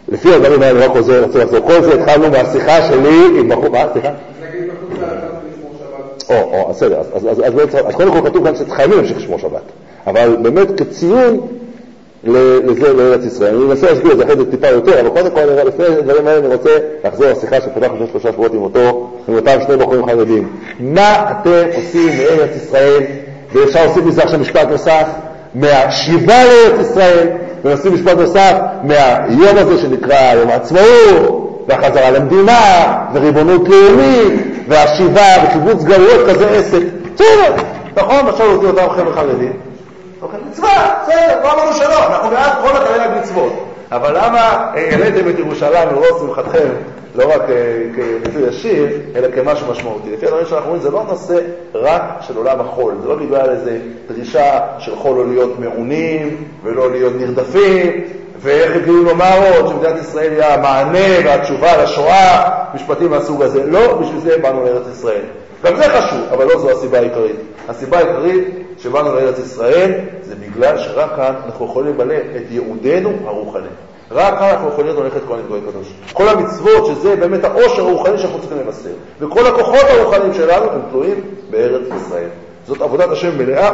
לפי הדברים האלה, אני רק חוזר, רוצה לחזור. כל זה התחלנו מהשיחה שלי עם בחור, מה? סליחה? נגיד בחוץ לארץ לשמור שבת. או, או, בסדר. אז קודם כל כתוב כאן שחייבים להמשיך לשמור שבת. אבל באמת כציון לזה, לארץ ישראל. אני אנסה להסביר את זה אחרי זה טיפה יותר, אבל קודם כל, לפני הדברים האלה אני רוצה לחזור לשיחה שפתח לפני שלושה שבועות עם אותו, עם אותם שני בחורים חרדים. מה אתם עושים מארץ ישראל, ואפשר עושים מזה עכשיו משפט נוסף, מהשיבה לארץ ישראל, ועושים משפט נוסף מהיום הזה שנקרא יום העצמאות, והחזרה למדינה, וריבונות לאומית, והשיבה וקיבוץ גלויות כזה עסק. בסדר, נכון, עכשיו עושים אותם חבר'ה חרדים. אוקיי, מצווה, בסדר, לא אמרנו שלא, אנחנו בעד כל התרי המצוות. אבל למה העליתם את ירושלים לראש שמחתכם, לא רק כביטוי ישיר, אלא כמשהו משמעותי? לפי הדברים שאנחנו רואים, זה לא נושא רק של עולם החול, זה לא בגלל איזה דרישה של חול לא להיות מעונים, ולא להיות נרדפים, ואיך הגלים לומר עוד, שמדינת ישראל היא המענה והתשובה לשואה, משפטים מהסוג הזה. לא, בשביל זה באנו לארץ ישראל. גם זה חשוב, אבל לא זו הסיבה העיקרית. הסיבה העיקרית שבאנו לארץ ישראל, זה בגלל שרק כאן אנחנו יכולים למלא את ייעודנו הרוחני. רק כאן אנחנו יכולים ללכת כהן גוי קדוש. כל המצוות, שזה באמת העושר הרוחני שאנחנו צריכים למסר. וכל הכוחות הרוחניים שלנו הם תלויים בארץ ישראל. זאת עבודת השם מלאה,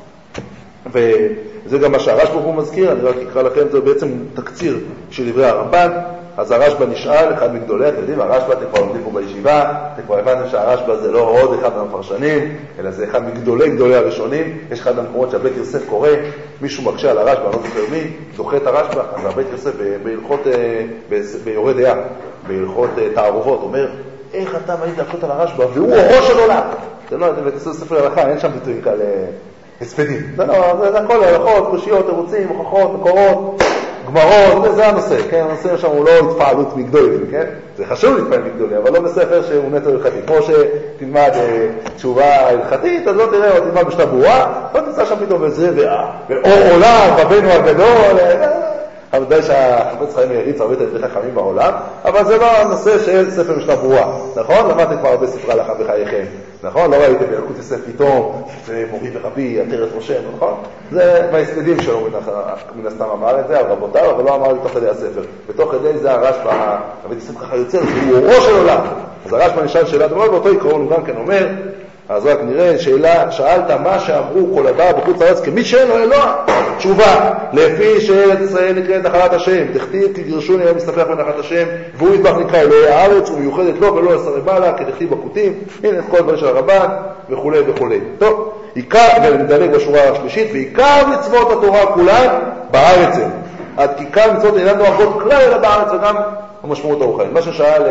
וזה גם מה שהרשב"א הוא מזכיר, אני רק אקרא לכם, זה בעצם תקציר של דברי הרמב"ן. אז הרשב"א נשאל, אחד מגדולי, אתם יודעים, הרשב"א, אתם כבר לומדים פה בישיבה, אתם כבר הבנתם שהרשב"א זה לא עוד אחד מהמפרשנים, אלא זה אחד מגדולי גדולי הראשונים. יש אחד מהמקומות שהבית יוסף קורא, מישהו מקשה על הרשב"א, אני לא זוכר מי, דוחה את הרשב"א, אז הבית יוסף בהלכות, ביורי דעה, בהלכות תערובות, אומר, איך אתה מעיד להקשות על הרשב"א, והוא אורו של עולם. זה לא, אתם תעשו ספר הלכה, אין שם ביטויים כאלה הספדים. זה לא, זה הכל הלכות, קושיות, תירוצים, הוכחות, מקורות, גמרות, זה, זה הנושא, כן? הנושא שם הוא לא התפעלות מגדולים, כן? זה חשוב להתפעל מגדולים, אבל לא בספר שהוא נטו הלכתי. כמו שתלמד אה, תשובה הלכתית, אז לא תראה, או תלמד בשתה ברורה, לא תמצא שם פתאום וזה, ואור עולם, רבנו הגדול, אבל די שהחפץ חיים יריץ הרבה תלמידי חכמים בעולם, אבל זה לא הנושא של ספר משנה ברורה, נכון? למדתם כבר הרבה ספרי הלכה בחייכם, נכון? לא ראיתם בילקוט יוסף פתאום, זה מורי ורבי, עטרת ראשם, נכון? זה מההספדים שלו מן הסתם אמר את זה, על רבותיו, אבל לא אמר לתוך כדי הספר. בתוך כדי זה הרשב"א, רבי יוסף ככה יוצר, זה אורו של עולם. אז הרשב"א נשאל שאלה דומה, ואותו עיקרון הוא גם כן אומר, אז רק נראה, שאלה, שאלת מה שאמרו כל הבא בחוץ לארץ, כמי שאין לו אלוה. תשובה, לפי שארץ ישראל נקראת נחלת השם, תכתיב כי גירשון יהיה מסתפח בנחלת השם, והוא ידבח נקרא אלוהי הארץ, ומיוחדת לו ולא לסרב בעלה, כתכתיב בכותים, הנה את כל הדברים של הרמב"ן, וכו' וכו'. טוב, עיקר, ונדלג בשורה השלישית, ועיקר מצוות התורה כולן בארץ הם. עד כי כאן מצוות אינן נוהגות כלל אלא בארץ, וגם המשמעות הרוחנית. מה ששאל,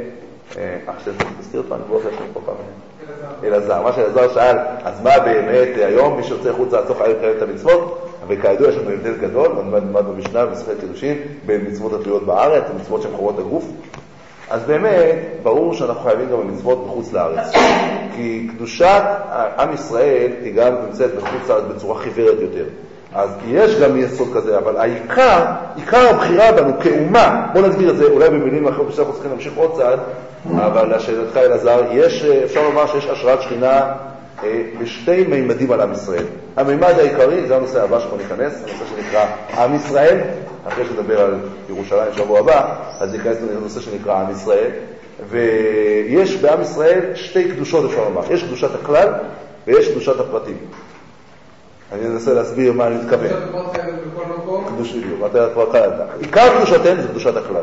אח שלי, תזכיר אותנו, בוא אחרי שם פה פעם. אלעזר, מה שאלעזר שאל, אז מה באמת היום מי שרוצה חוץ לעצוך חייב לקיים את המצוות? וכידוע יש לנו הבדל גדול, נלמד במשנה ובמסכת קידושין, בין מצוות התלויות בארץ ומצוות שהן חובות הגוף. אז באמת ברור שאנחנו חייבים גם במצוות בחוץ לארץ, כי קדושת עם ישראל היא גם נמצאת בחוץ לארץ בצורה חיוורת יותר. אז יש גם יסוד כזה, אבל העיקר, עיקר הבחירה בנו כאומה, בוא נסביר את זה, אולי במילים אחרות שאנחנו צריכים להמשיך עוד צעד, אבל לשאלתך אלעזר, יש, אפשר לומר שיש השראת שכינה אה, בשתי מימדים על עם ישראל. המימד העיקרי, זה הנושא הבא שפה ניכנס, הנושא שנקרא עם ישראל, אחרי שנדבר על ירושלים שבוע הבא, אז ניכנס לנושא שנקרא עם ישראל, ויש בעם ישראל שתי קדושות אפשר לומר, יש קדושת הכלל ויש קדושת הפרטים. אני אנסה להסביר מה אני מתכוון. קדושת הכלל. עיקר קדושתנו זה קדושת הכלל.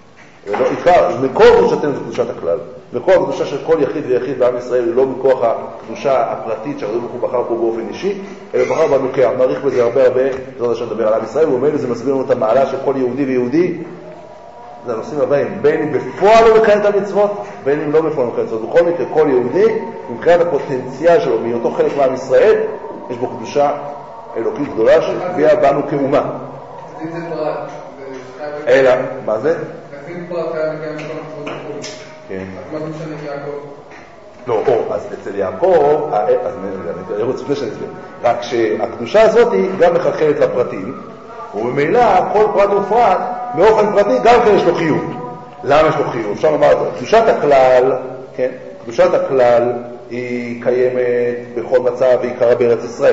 מקור קדושתנו זה קדושת הכלל. מקור הקדושה של כל יחיד ויחיד בעם ישראל היא לא מכוח הקדושה הפרטית שהקדוש ברוך הוא בחר פה באופן אישי, אלא בחר בנו כעם. נעריך בזה הרבה הרבה, זאת אומרת שנדבר על עם ישראל, ואומר זה מסביר לנו את המעלה של כל יהודי ויהודי. זה הנושאים הבאים, בין אם בפועל לא מקיים את המצוות, בין אם לא בפועל לא מקיים את המצוות. בכל מקרה, כל יהודי, מבחינת הפוטנציאל שלו, מהיותו חלק מעם ישראל, יש בו קדושה אלוקית גדולה שהביאה בנו כאומה. אלא, מה זה? כן. לא, או, אז אצל יעקב, אז אני רוצה לפני שאני אסביר, רק שהקדושה הזאת היא גם מחלחלת לפרטים, ובמילא כל פרט ופרט, מאופן פרטי, גם כן יש לו חיוב. למה יש לו חיוב? אפשר לומר, קדושת הכלל, כן, קדושת הכלל היא קיימת בכל מצב והיא קרה בארץ ישראל.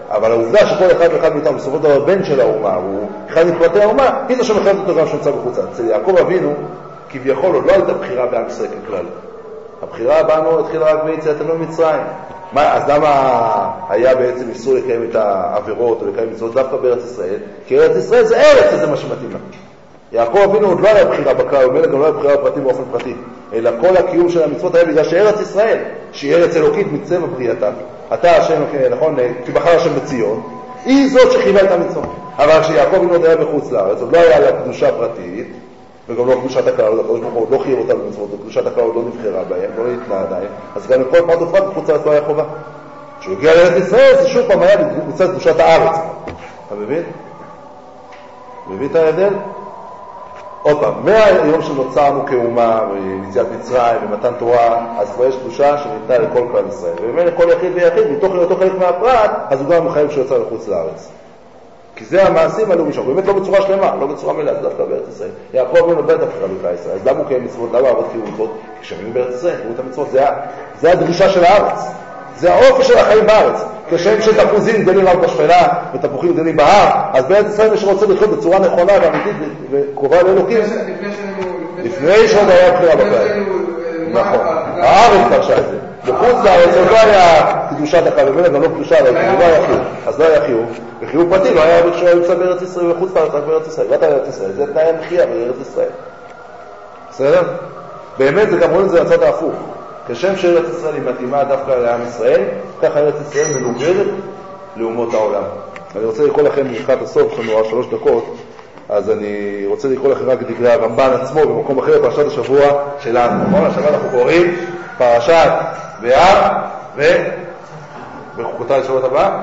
אבל העובדה שכל אחד ואחד מאיתם בסופו של דבר בן של האומה, הוא אחד מפרטי האומה, היא זו שמחייבת אותו גם שנמצא בחוצה. אצל יעקב אבינו, כביכול עוד לא הייתה בחירה בעם ישראל ככלל. הבחירה בנו התחילה רק ביציאתנו ממצרים. מה, אז למה היה בעצם איסור לקיים את העבירות או לקיים מצוות דווקא בארץ ישראל? כי ארץ ישראל זה ארץ, זה מה שמתאים לה. יעקב אבינו עוד לא היה בחירה בכלל, ומילא גם לא היה בחירה בפרטים באופן פרטי, אלא כל הקיום של המצוות היה בגלל שארץ ישראל, שהיא ארץ אלוקית מצבע בריאתה. אתה השם, נכון, כי בחר השם בציון, היא זאת שחייבה את המצוות. אבל כשיעקב אבינו עוד היה בחוץ לארץ, עוד לא היה לה קדושה פרטית, וגם לא קדושת הכלל, עוד לא חייב אותה במצוות, קדושת הכלל עוד לא נבחרה בהם, לא ניתנה עדיין, אז גם לכל פרט ופרט בחוץ לארץ לא היה חובה. כשהוא הגיע לארץ ישראל, זה שוב פעם היה מצד קדושת הארץ. אתה מבין? מבין את ההבדל? עוד פעם, מהיום שנוצרנו כאומה, ויציאת מצרים, ומתן תורה, אז כבר יש קדושה שניתנה לכל כלל ישראל. ובאמת לכל יחיד ויחיד, מתוך אותו חלק מהפרט, אז הוא גם מחייב שיוצא לחוץ לארץ. כי זה המעשים עלו משם, באמת לא בצורה שלמה, לא בצורה מלאה, זה דווקא בארץ ישראל. יעקב אבינו בטח בחירה בכלל ישראל, אז למה הוא קיים מצוות, למה עבוד קיום מצוות? כי כשהם בארץ ישראל, קראו את המצוות, זה, זה הדרישה של הארץ. זה האופי של החיים בארץ. כשם שתפוזים גדלים רק בשפלה ותפוחים גדלים בהר, אז בארץ ישראל מי שרוצה לחיות בצורה נכונה ואמיתית וקרובה לאלוקים, לפני שעוד היה בחירה בכלל. נכון, הארץ דרשה את זה. בחוץ לארץ עוד לא היה קדושת הכלל, ובאמת גם לא קדושה, אבל לא היה חיוב. אז לא היה חיוב. וחיוב פרטי לא היה כשהוא יוצא בארץ ישראל וחוץ לארץ רק בארץ ישראל. ואתה בארץ ישראל, זה תנאי המחיה בארץ ישראל. בסדר? באמת זה גם רואים את זה לצד ההפוך. כשם שארץ ישראל היא מתאימה דווקא לעם ישראל, ככה ארץ ישראל מנוגדת לאומות העולם. אני רוצה לקרוא לכם לקראת הסוף, יש לנו שלוש דקות, אז אני רוצה לקרוא לכם רק דברי הרמב"ן עצמו במקום אחר, פרשת השבוע שלנו. נכון? השבוע אנחנו קוראים פרשת באב ובחוקותיי לשבוע הבא?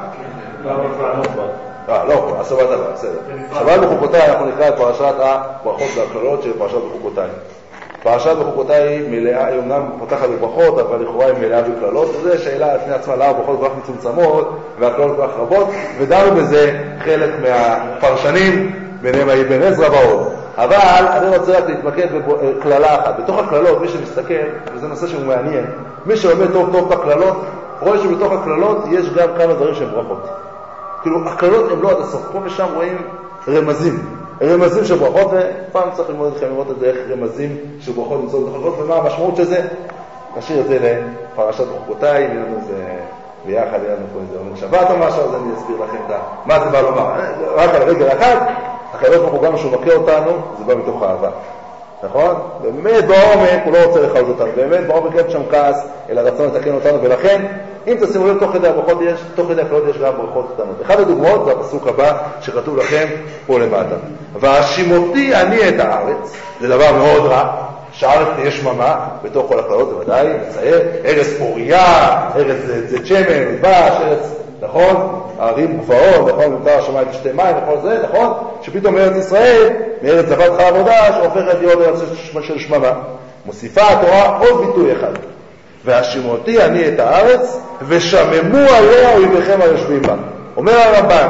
לא, לא, השבוע הבא, בסדר. שבוע בחוקותיי אנחנו נקרא את פרשת הברכות והכללות של פרשת בחוקותיי. פרשת בחוקותיי היא מלאה, היא אומנם פותחת בברכות, אבל לכאורה היא מלאה בכללות, וזו שאלה לפני עצמה, למה ברכות כל כך מצומצמות והכללות כל כך רבות, ודנו בזה חלק מהפרשנים, ביניהם האבן עזרא ועוד. אבל אני רוצה רק להתמקד בכללה אחת. בתוך הכללות, מי שמסתכל, וזה נושא שהוא מעניין, מי שלומד טוב טוב בכללות, רואה שבתוך הכללות יש גם כמה דברים שהם ברכות. כאילו, הכללות הן לא עד הסוף, פה ושם רואים רמזים. רמזים של ברכות, ופעם צריך ללמוד אתכם לראות את זה, איך רמזים של ברכות נמצאות בתוך הכללות, ומה המשמעות של זה? נשאיר את זה לפרשת בחוקותיי, נראה לנו זה ביחד, נראה לנו פה איזה אומר שבת או משהו, אז אני אסביר לכם את מה זה בא לומר. רק על רגל אחד, הכללות אנחנו גם שהוא מכה אותנו, זה בא מתוך אהבה. נכון? באמת בעומק הוא לא רוצה לחלוט אותנו, באמת בעומק אין שם כעס, אלא רצון לתקן אותנו, ולכן אם תשימו לב, תוך כדי הברכות יש, תוך כדי הכללות יש גם ברכות קטנות. אחד הדוגמאות זה הפסוק הבא שכתוב לכם פה למטה. והשימותי אני את הארץ, זה דבר מאוד רע, שהארץ תהיה שממה, בתוך כל הכללות זה ודאי, נצייר, ארץ פוריה, ארץ זית שמן, דבש, ארץ, נכון? הערים גבעות, נכון? נמתר השמיים תשתה מים, נכון זה, נכון? שפתאום ארץ ישראל, מארץ זבת חלב עבודה, שהופכת להיות ארץ של שממה. מוסיפה התורה עוד ביטוי אחד. והשימותי אני את הארץ, ושממו עליה אויביכם היושבים בה. אומר הרמב"ן,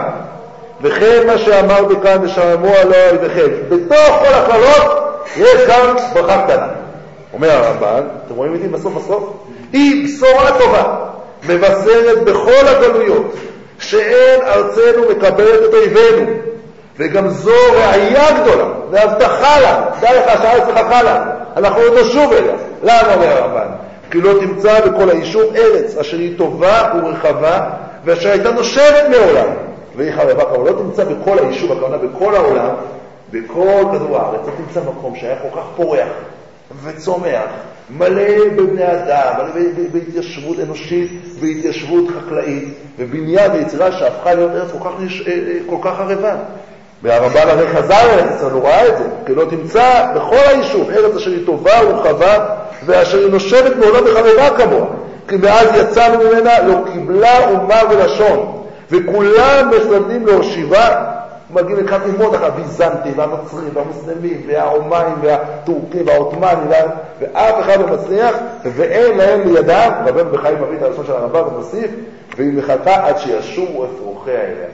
וכן מה שאמר בכאן, ושממו עליה אויביכם. בתוך כל הכללות, יש גם ברכה קטנה. אומר הרמב"ן, אתם רואים איתי בסוף בסוף? היא בשורה טובה, מבשרת בכל הגלויות, שאין ארצנו מקבלת את אויבינו, וגם זו ראייה גדולה, והבטחה לנו, דע לך שהארץ מחכה לנו, אנחנו עוד נשוב אליה. למה אומר הרמב"ן? כי לא תמצא בכל היישוב ארץ, אשר היא טובה ורחבה, ואשר הייתה נושבת מעולם, והיא חרבה כמובן. לא תמצא בכל היישוב, הכוונה בכל העולם, בכל כדור הארץ, לא תמצא מקום שהיה כל כך פורח וצומח, מלא בבני אדם, מלא בהתיישבות אנושית, בהתיישבות חקלאית, ובניין ויצירה שהפכה להיות ארץ כל כך, כל כך ערבה. והרמב"ן הרי חזר ארץ ישראל, הוא ראה את זה, כי לא תמצא בכל היישוב ארץ אשר היא טובה ורחבה, ואשר היא נושבת מעולם וחרבה כמוה, כי מאז יצאנו ממנה לא קיבלה אומה ולשון, וכולם מסלדים להושיבה, מגיעים לכאן ללמוד אחר הביזנטים והנוצרים והמוסלמים והרומאים והטורקים והעות'מאנים, ואף אחד לא מצליח, ואין להם לידם, רבנו בחיים מביא את הלשון של הרמב"ן ומוסיף, והיא מחכה עד שישובו אפרוחיה אליה.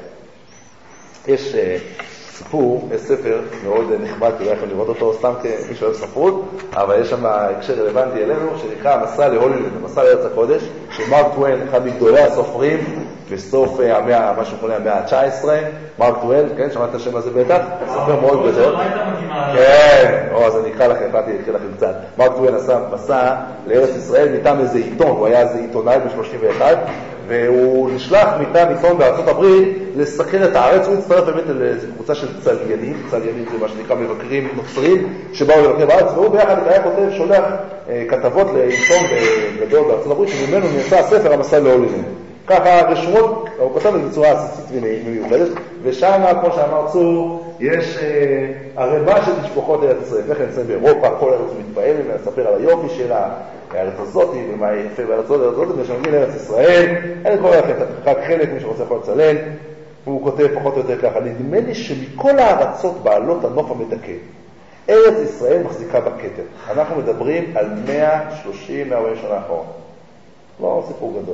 יש סיפור, יש ספר מאוד נחמד, כדאי לכם לראות אותו, סתם כמי שאוהב ספרות, אבל יש שם הקשר רלוונטי אלינו, שנקרא המסע להולילנד, המסע לארץ הקודש, שמרק טוויין, אחד מגדולי הסופרים, בסוף המאה, מה שמכונה המאה ה-תשע עשרה, מרק טוויין, כן, שמעת את השם הזה בטח? סופר מאוד גדול. כן, או, אז אני אקרא לכם, באתי לקרוא לכם קצת. מרק טוויין עשה מסע לארץ ישראל מטעם איזה עיתון, הוא היה איזה עיתונאי ב-שלושים ואחת, והוא נשלח מטעם עיתון בארצות הברית לסקר את הארץ. הוא הצטרף באמת לאיזו קבוצה של צליינים, צליינים זה מה שנקרא מבקרים נוצרים שבאו לבקר בארץ, והוא ביחד היה כותב, שולח אה, כתבות לעיתון גדול בארצות הברית, שממנו נעשה הספר המסע להולילנד. ככה רשומות, הוא כותב את זה בצורה עסיסית ומיוחדת, ושם, כמו שאמר צור, יש אה, הרבה של תשפחות ארץ ישראל. איך נמצאים באירופה, כל ארץ מתפעל, ונספר על היופי שלה, הארץ הזאת, ומה יפה בארץ הזאת, הארץ הזאת, ושמגיע לארץ ישראל, אני קורא לכם רק חלק, מי שרוצה יכול לצלם, והוא כותב פחות או יותר ככה, נדמה לי שמכל הארצות בעלות הנוף המדכא, ארץ ישראל מחזיקה בכתר. אנחנו מדברים על מאה שלושים מאה ארבעים שנה אחרונה. לא סיפור גדול.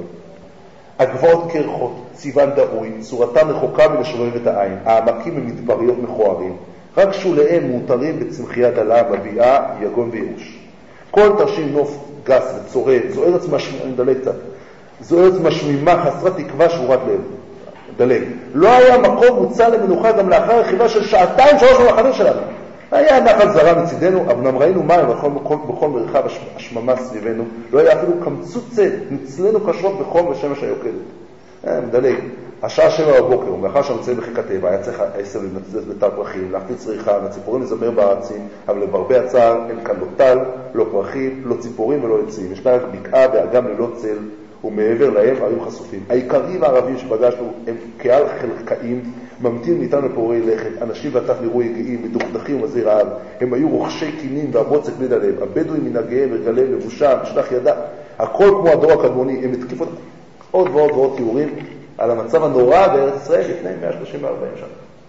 הגבעות קרחות, צבען דהוי, צורתם רחוקה מלשובב את העין, העמקים הם מדבריות מכוערים, רק שוליהם מותרים בצמחייה דלה, מביאה, יגון וייאוש. כל תרשים נוף גס וצורד, זו ארץ משמימה, דלג קצת, זו ארץ משמימה, חסרת תקווה, שורת לב, דלג. לא היה מקום מוצא למנוחה גם לאחר רכיבה של שעתיים שלוש במחנה שלנו. היה נחל זרה מצידנו, אבל ראינו מים בכל, בכל, בכל מרחב השממה סביבנו, לא היה אפילו קמצות צל, נצלנו קשות בחום ושמש היוקדת. אה, מדלג. השעה שבע בבוקר, ומאחר שנמצאים בחיק הטבע, היה צריך העשר לנצלת בתר פרחים, להחפיץ ריחה, לציפורים לזמר בארצים, אבל למרבה הצער אין כאן לא טל, לא פרחים, לא ציפורים ולא עצים. ישנה רק בקעה ואגם ללא צל, ומעבר להם היו חשופים. העיקרים הערבים שפגשנו הם קהל חלקאים, ממתין מאיתנו לפורי לכת, אנשים ועטף נראו יגעים, מדוכדכים ומזי רעב. הם היו רוכשי קינים והבוצק בלי דלב, הבדואים מנהגיהם רגליהם לבושה, משלח ידה, הכל כמו הדור הקדמוני. הם התקיפו עוד ועוד ועוד תיאורים על המצב הנורא בארץ ישראל לפני מאה שלושים וארבעים שנה.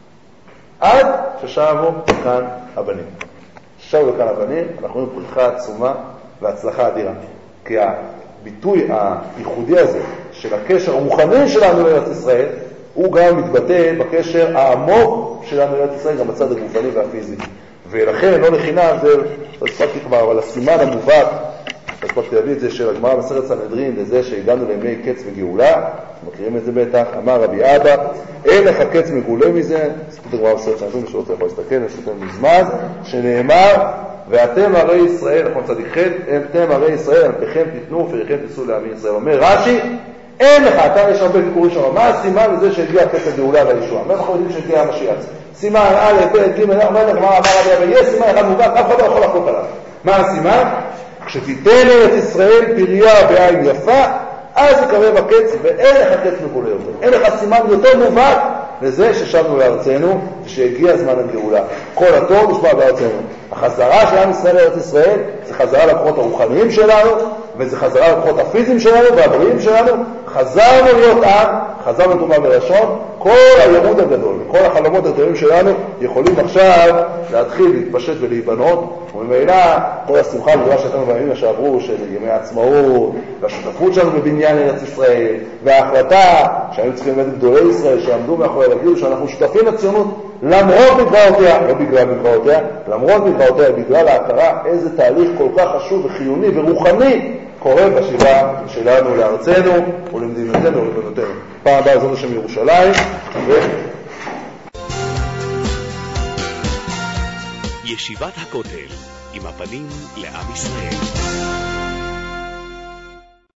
עד ששבו כאן הבנים. ששבו כאן הבנים, אנחנו רואים פריחה עצומה והצלחה אדירה. כי הביטוי הייחודי הזה של הקשר המוכנים שלנו לארץ ישראל, הוא גם מתבטא בקשר העמוק שלנו לארץ ישראל, גם בצד הגופני והפיזי. ולכן, לא לחינם, זה, לא הספקתי כבר, אבל הסימן המובהק, הספקתי להביא את זה של הגמרא מסכת סנהדרין, לזה שהגענו לימי קץ וגאולה, מכירים את זה בטח, אמר רבי אבא, אין לך קץ מגולה מזה, ספקתי הגמרא מסכת סנהדרין, מי שרוצה יכול להסתכל, יש לכם מזמז, שנאמר, ואתם הרי ישראל, נכון צדיק חטא, אתם הרי ישראל, עמפיכם תיתנו, פריכם תישאו לעמי ישראל. אומר רש"י, אין לך, אתה יש הרבה ביקורים שם, מה הסימן לזה שהגיע קץ הגאולה והישועה? מה אנחנו יודעים שהגיע המשיח? סימן א', ב', ג', אומר לך, מה אמר רבי אבא, יש סימן אחד מובן, אף אחד לא יכול לחלוק עליו. מה הסימן? כשתיתן ארץ ישראל פריה בעין יפה, אז יקרב הקץ, ואין לך קץ מגולה יותר. אין לך סימן יותר מובהק לזה ששבנו לארצנו, ושהגיע הזמן הגאולה. כל הטוב נשמע בארצנו. החזרה של עם ישראל לארץ ישראל, זה חזרה לכוחות הרוחניים שלנו, וזה חזרה לכוחות הפיזיים שלנו והבריאים שלנו. חזרנו להיות עם, חזרנו תרומה ולשון, כל הימוד הגדול, כל החלומות הגדולים שלנו יכולים עכשיו להתחיל להתפשט ולהיבנות, וממילא כל השמחה הגדולה שהייתנו בימים שעברו של ימי העצמאות, והשותפות שלנו בבניין ארץ ישראל, וההחלטה שהיינו צריכים לבד גדולי ישראל שעמדו מאחורי להגידו שאנחנו שותפים לציונות למרות מגרעותיה, לא בגלל מגרעותיה, למרות מגרעותיה, בגלל ההכרה איזה תהליך כל כך חשוב וחיוני ורוחני קורה בשיבה שלנו לארצנו ולמדינתנו ולבנותינו. פעם הבאה זאת השם ירושלים ו... ישיבת הכותל עם הפנים לעם ישראל.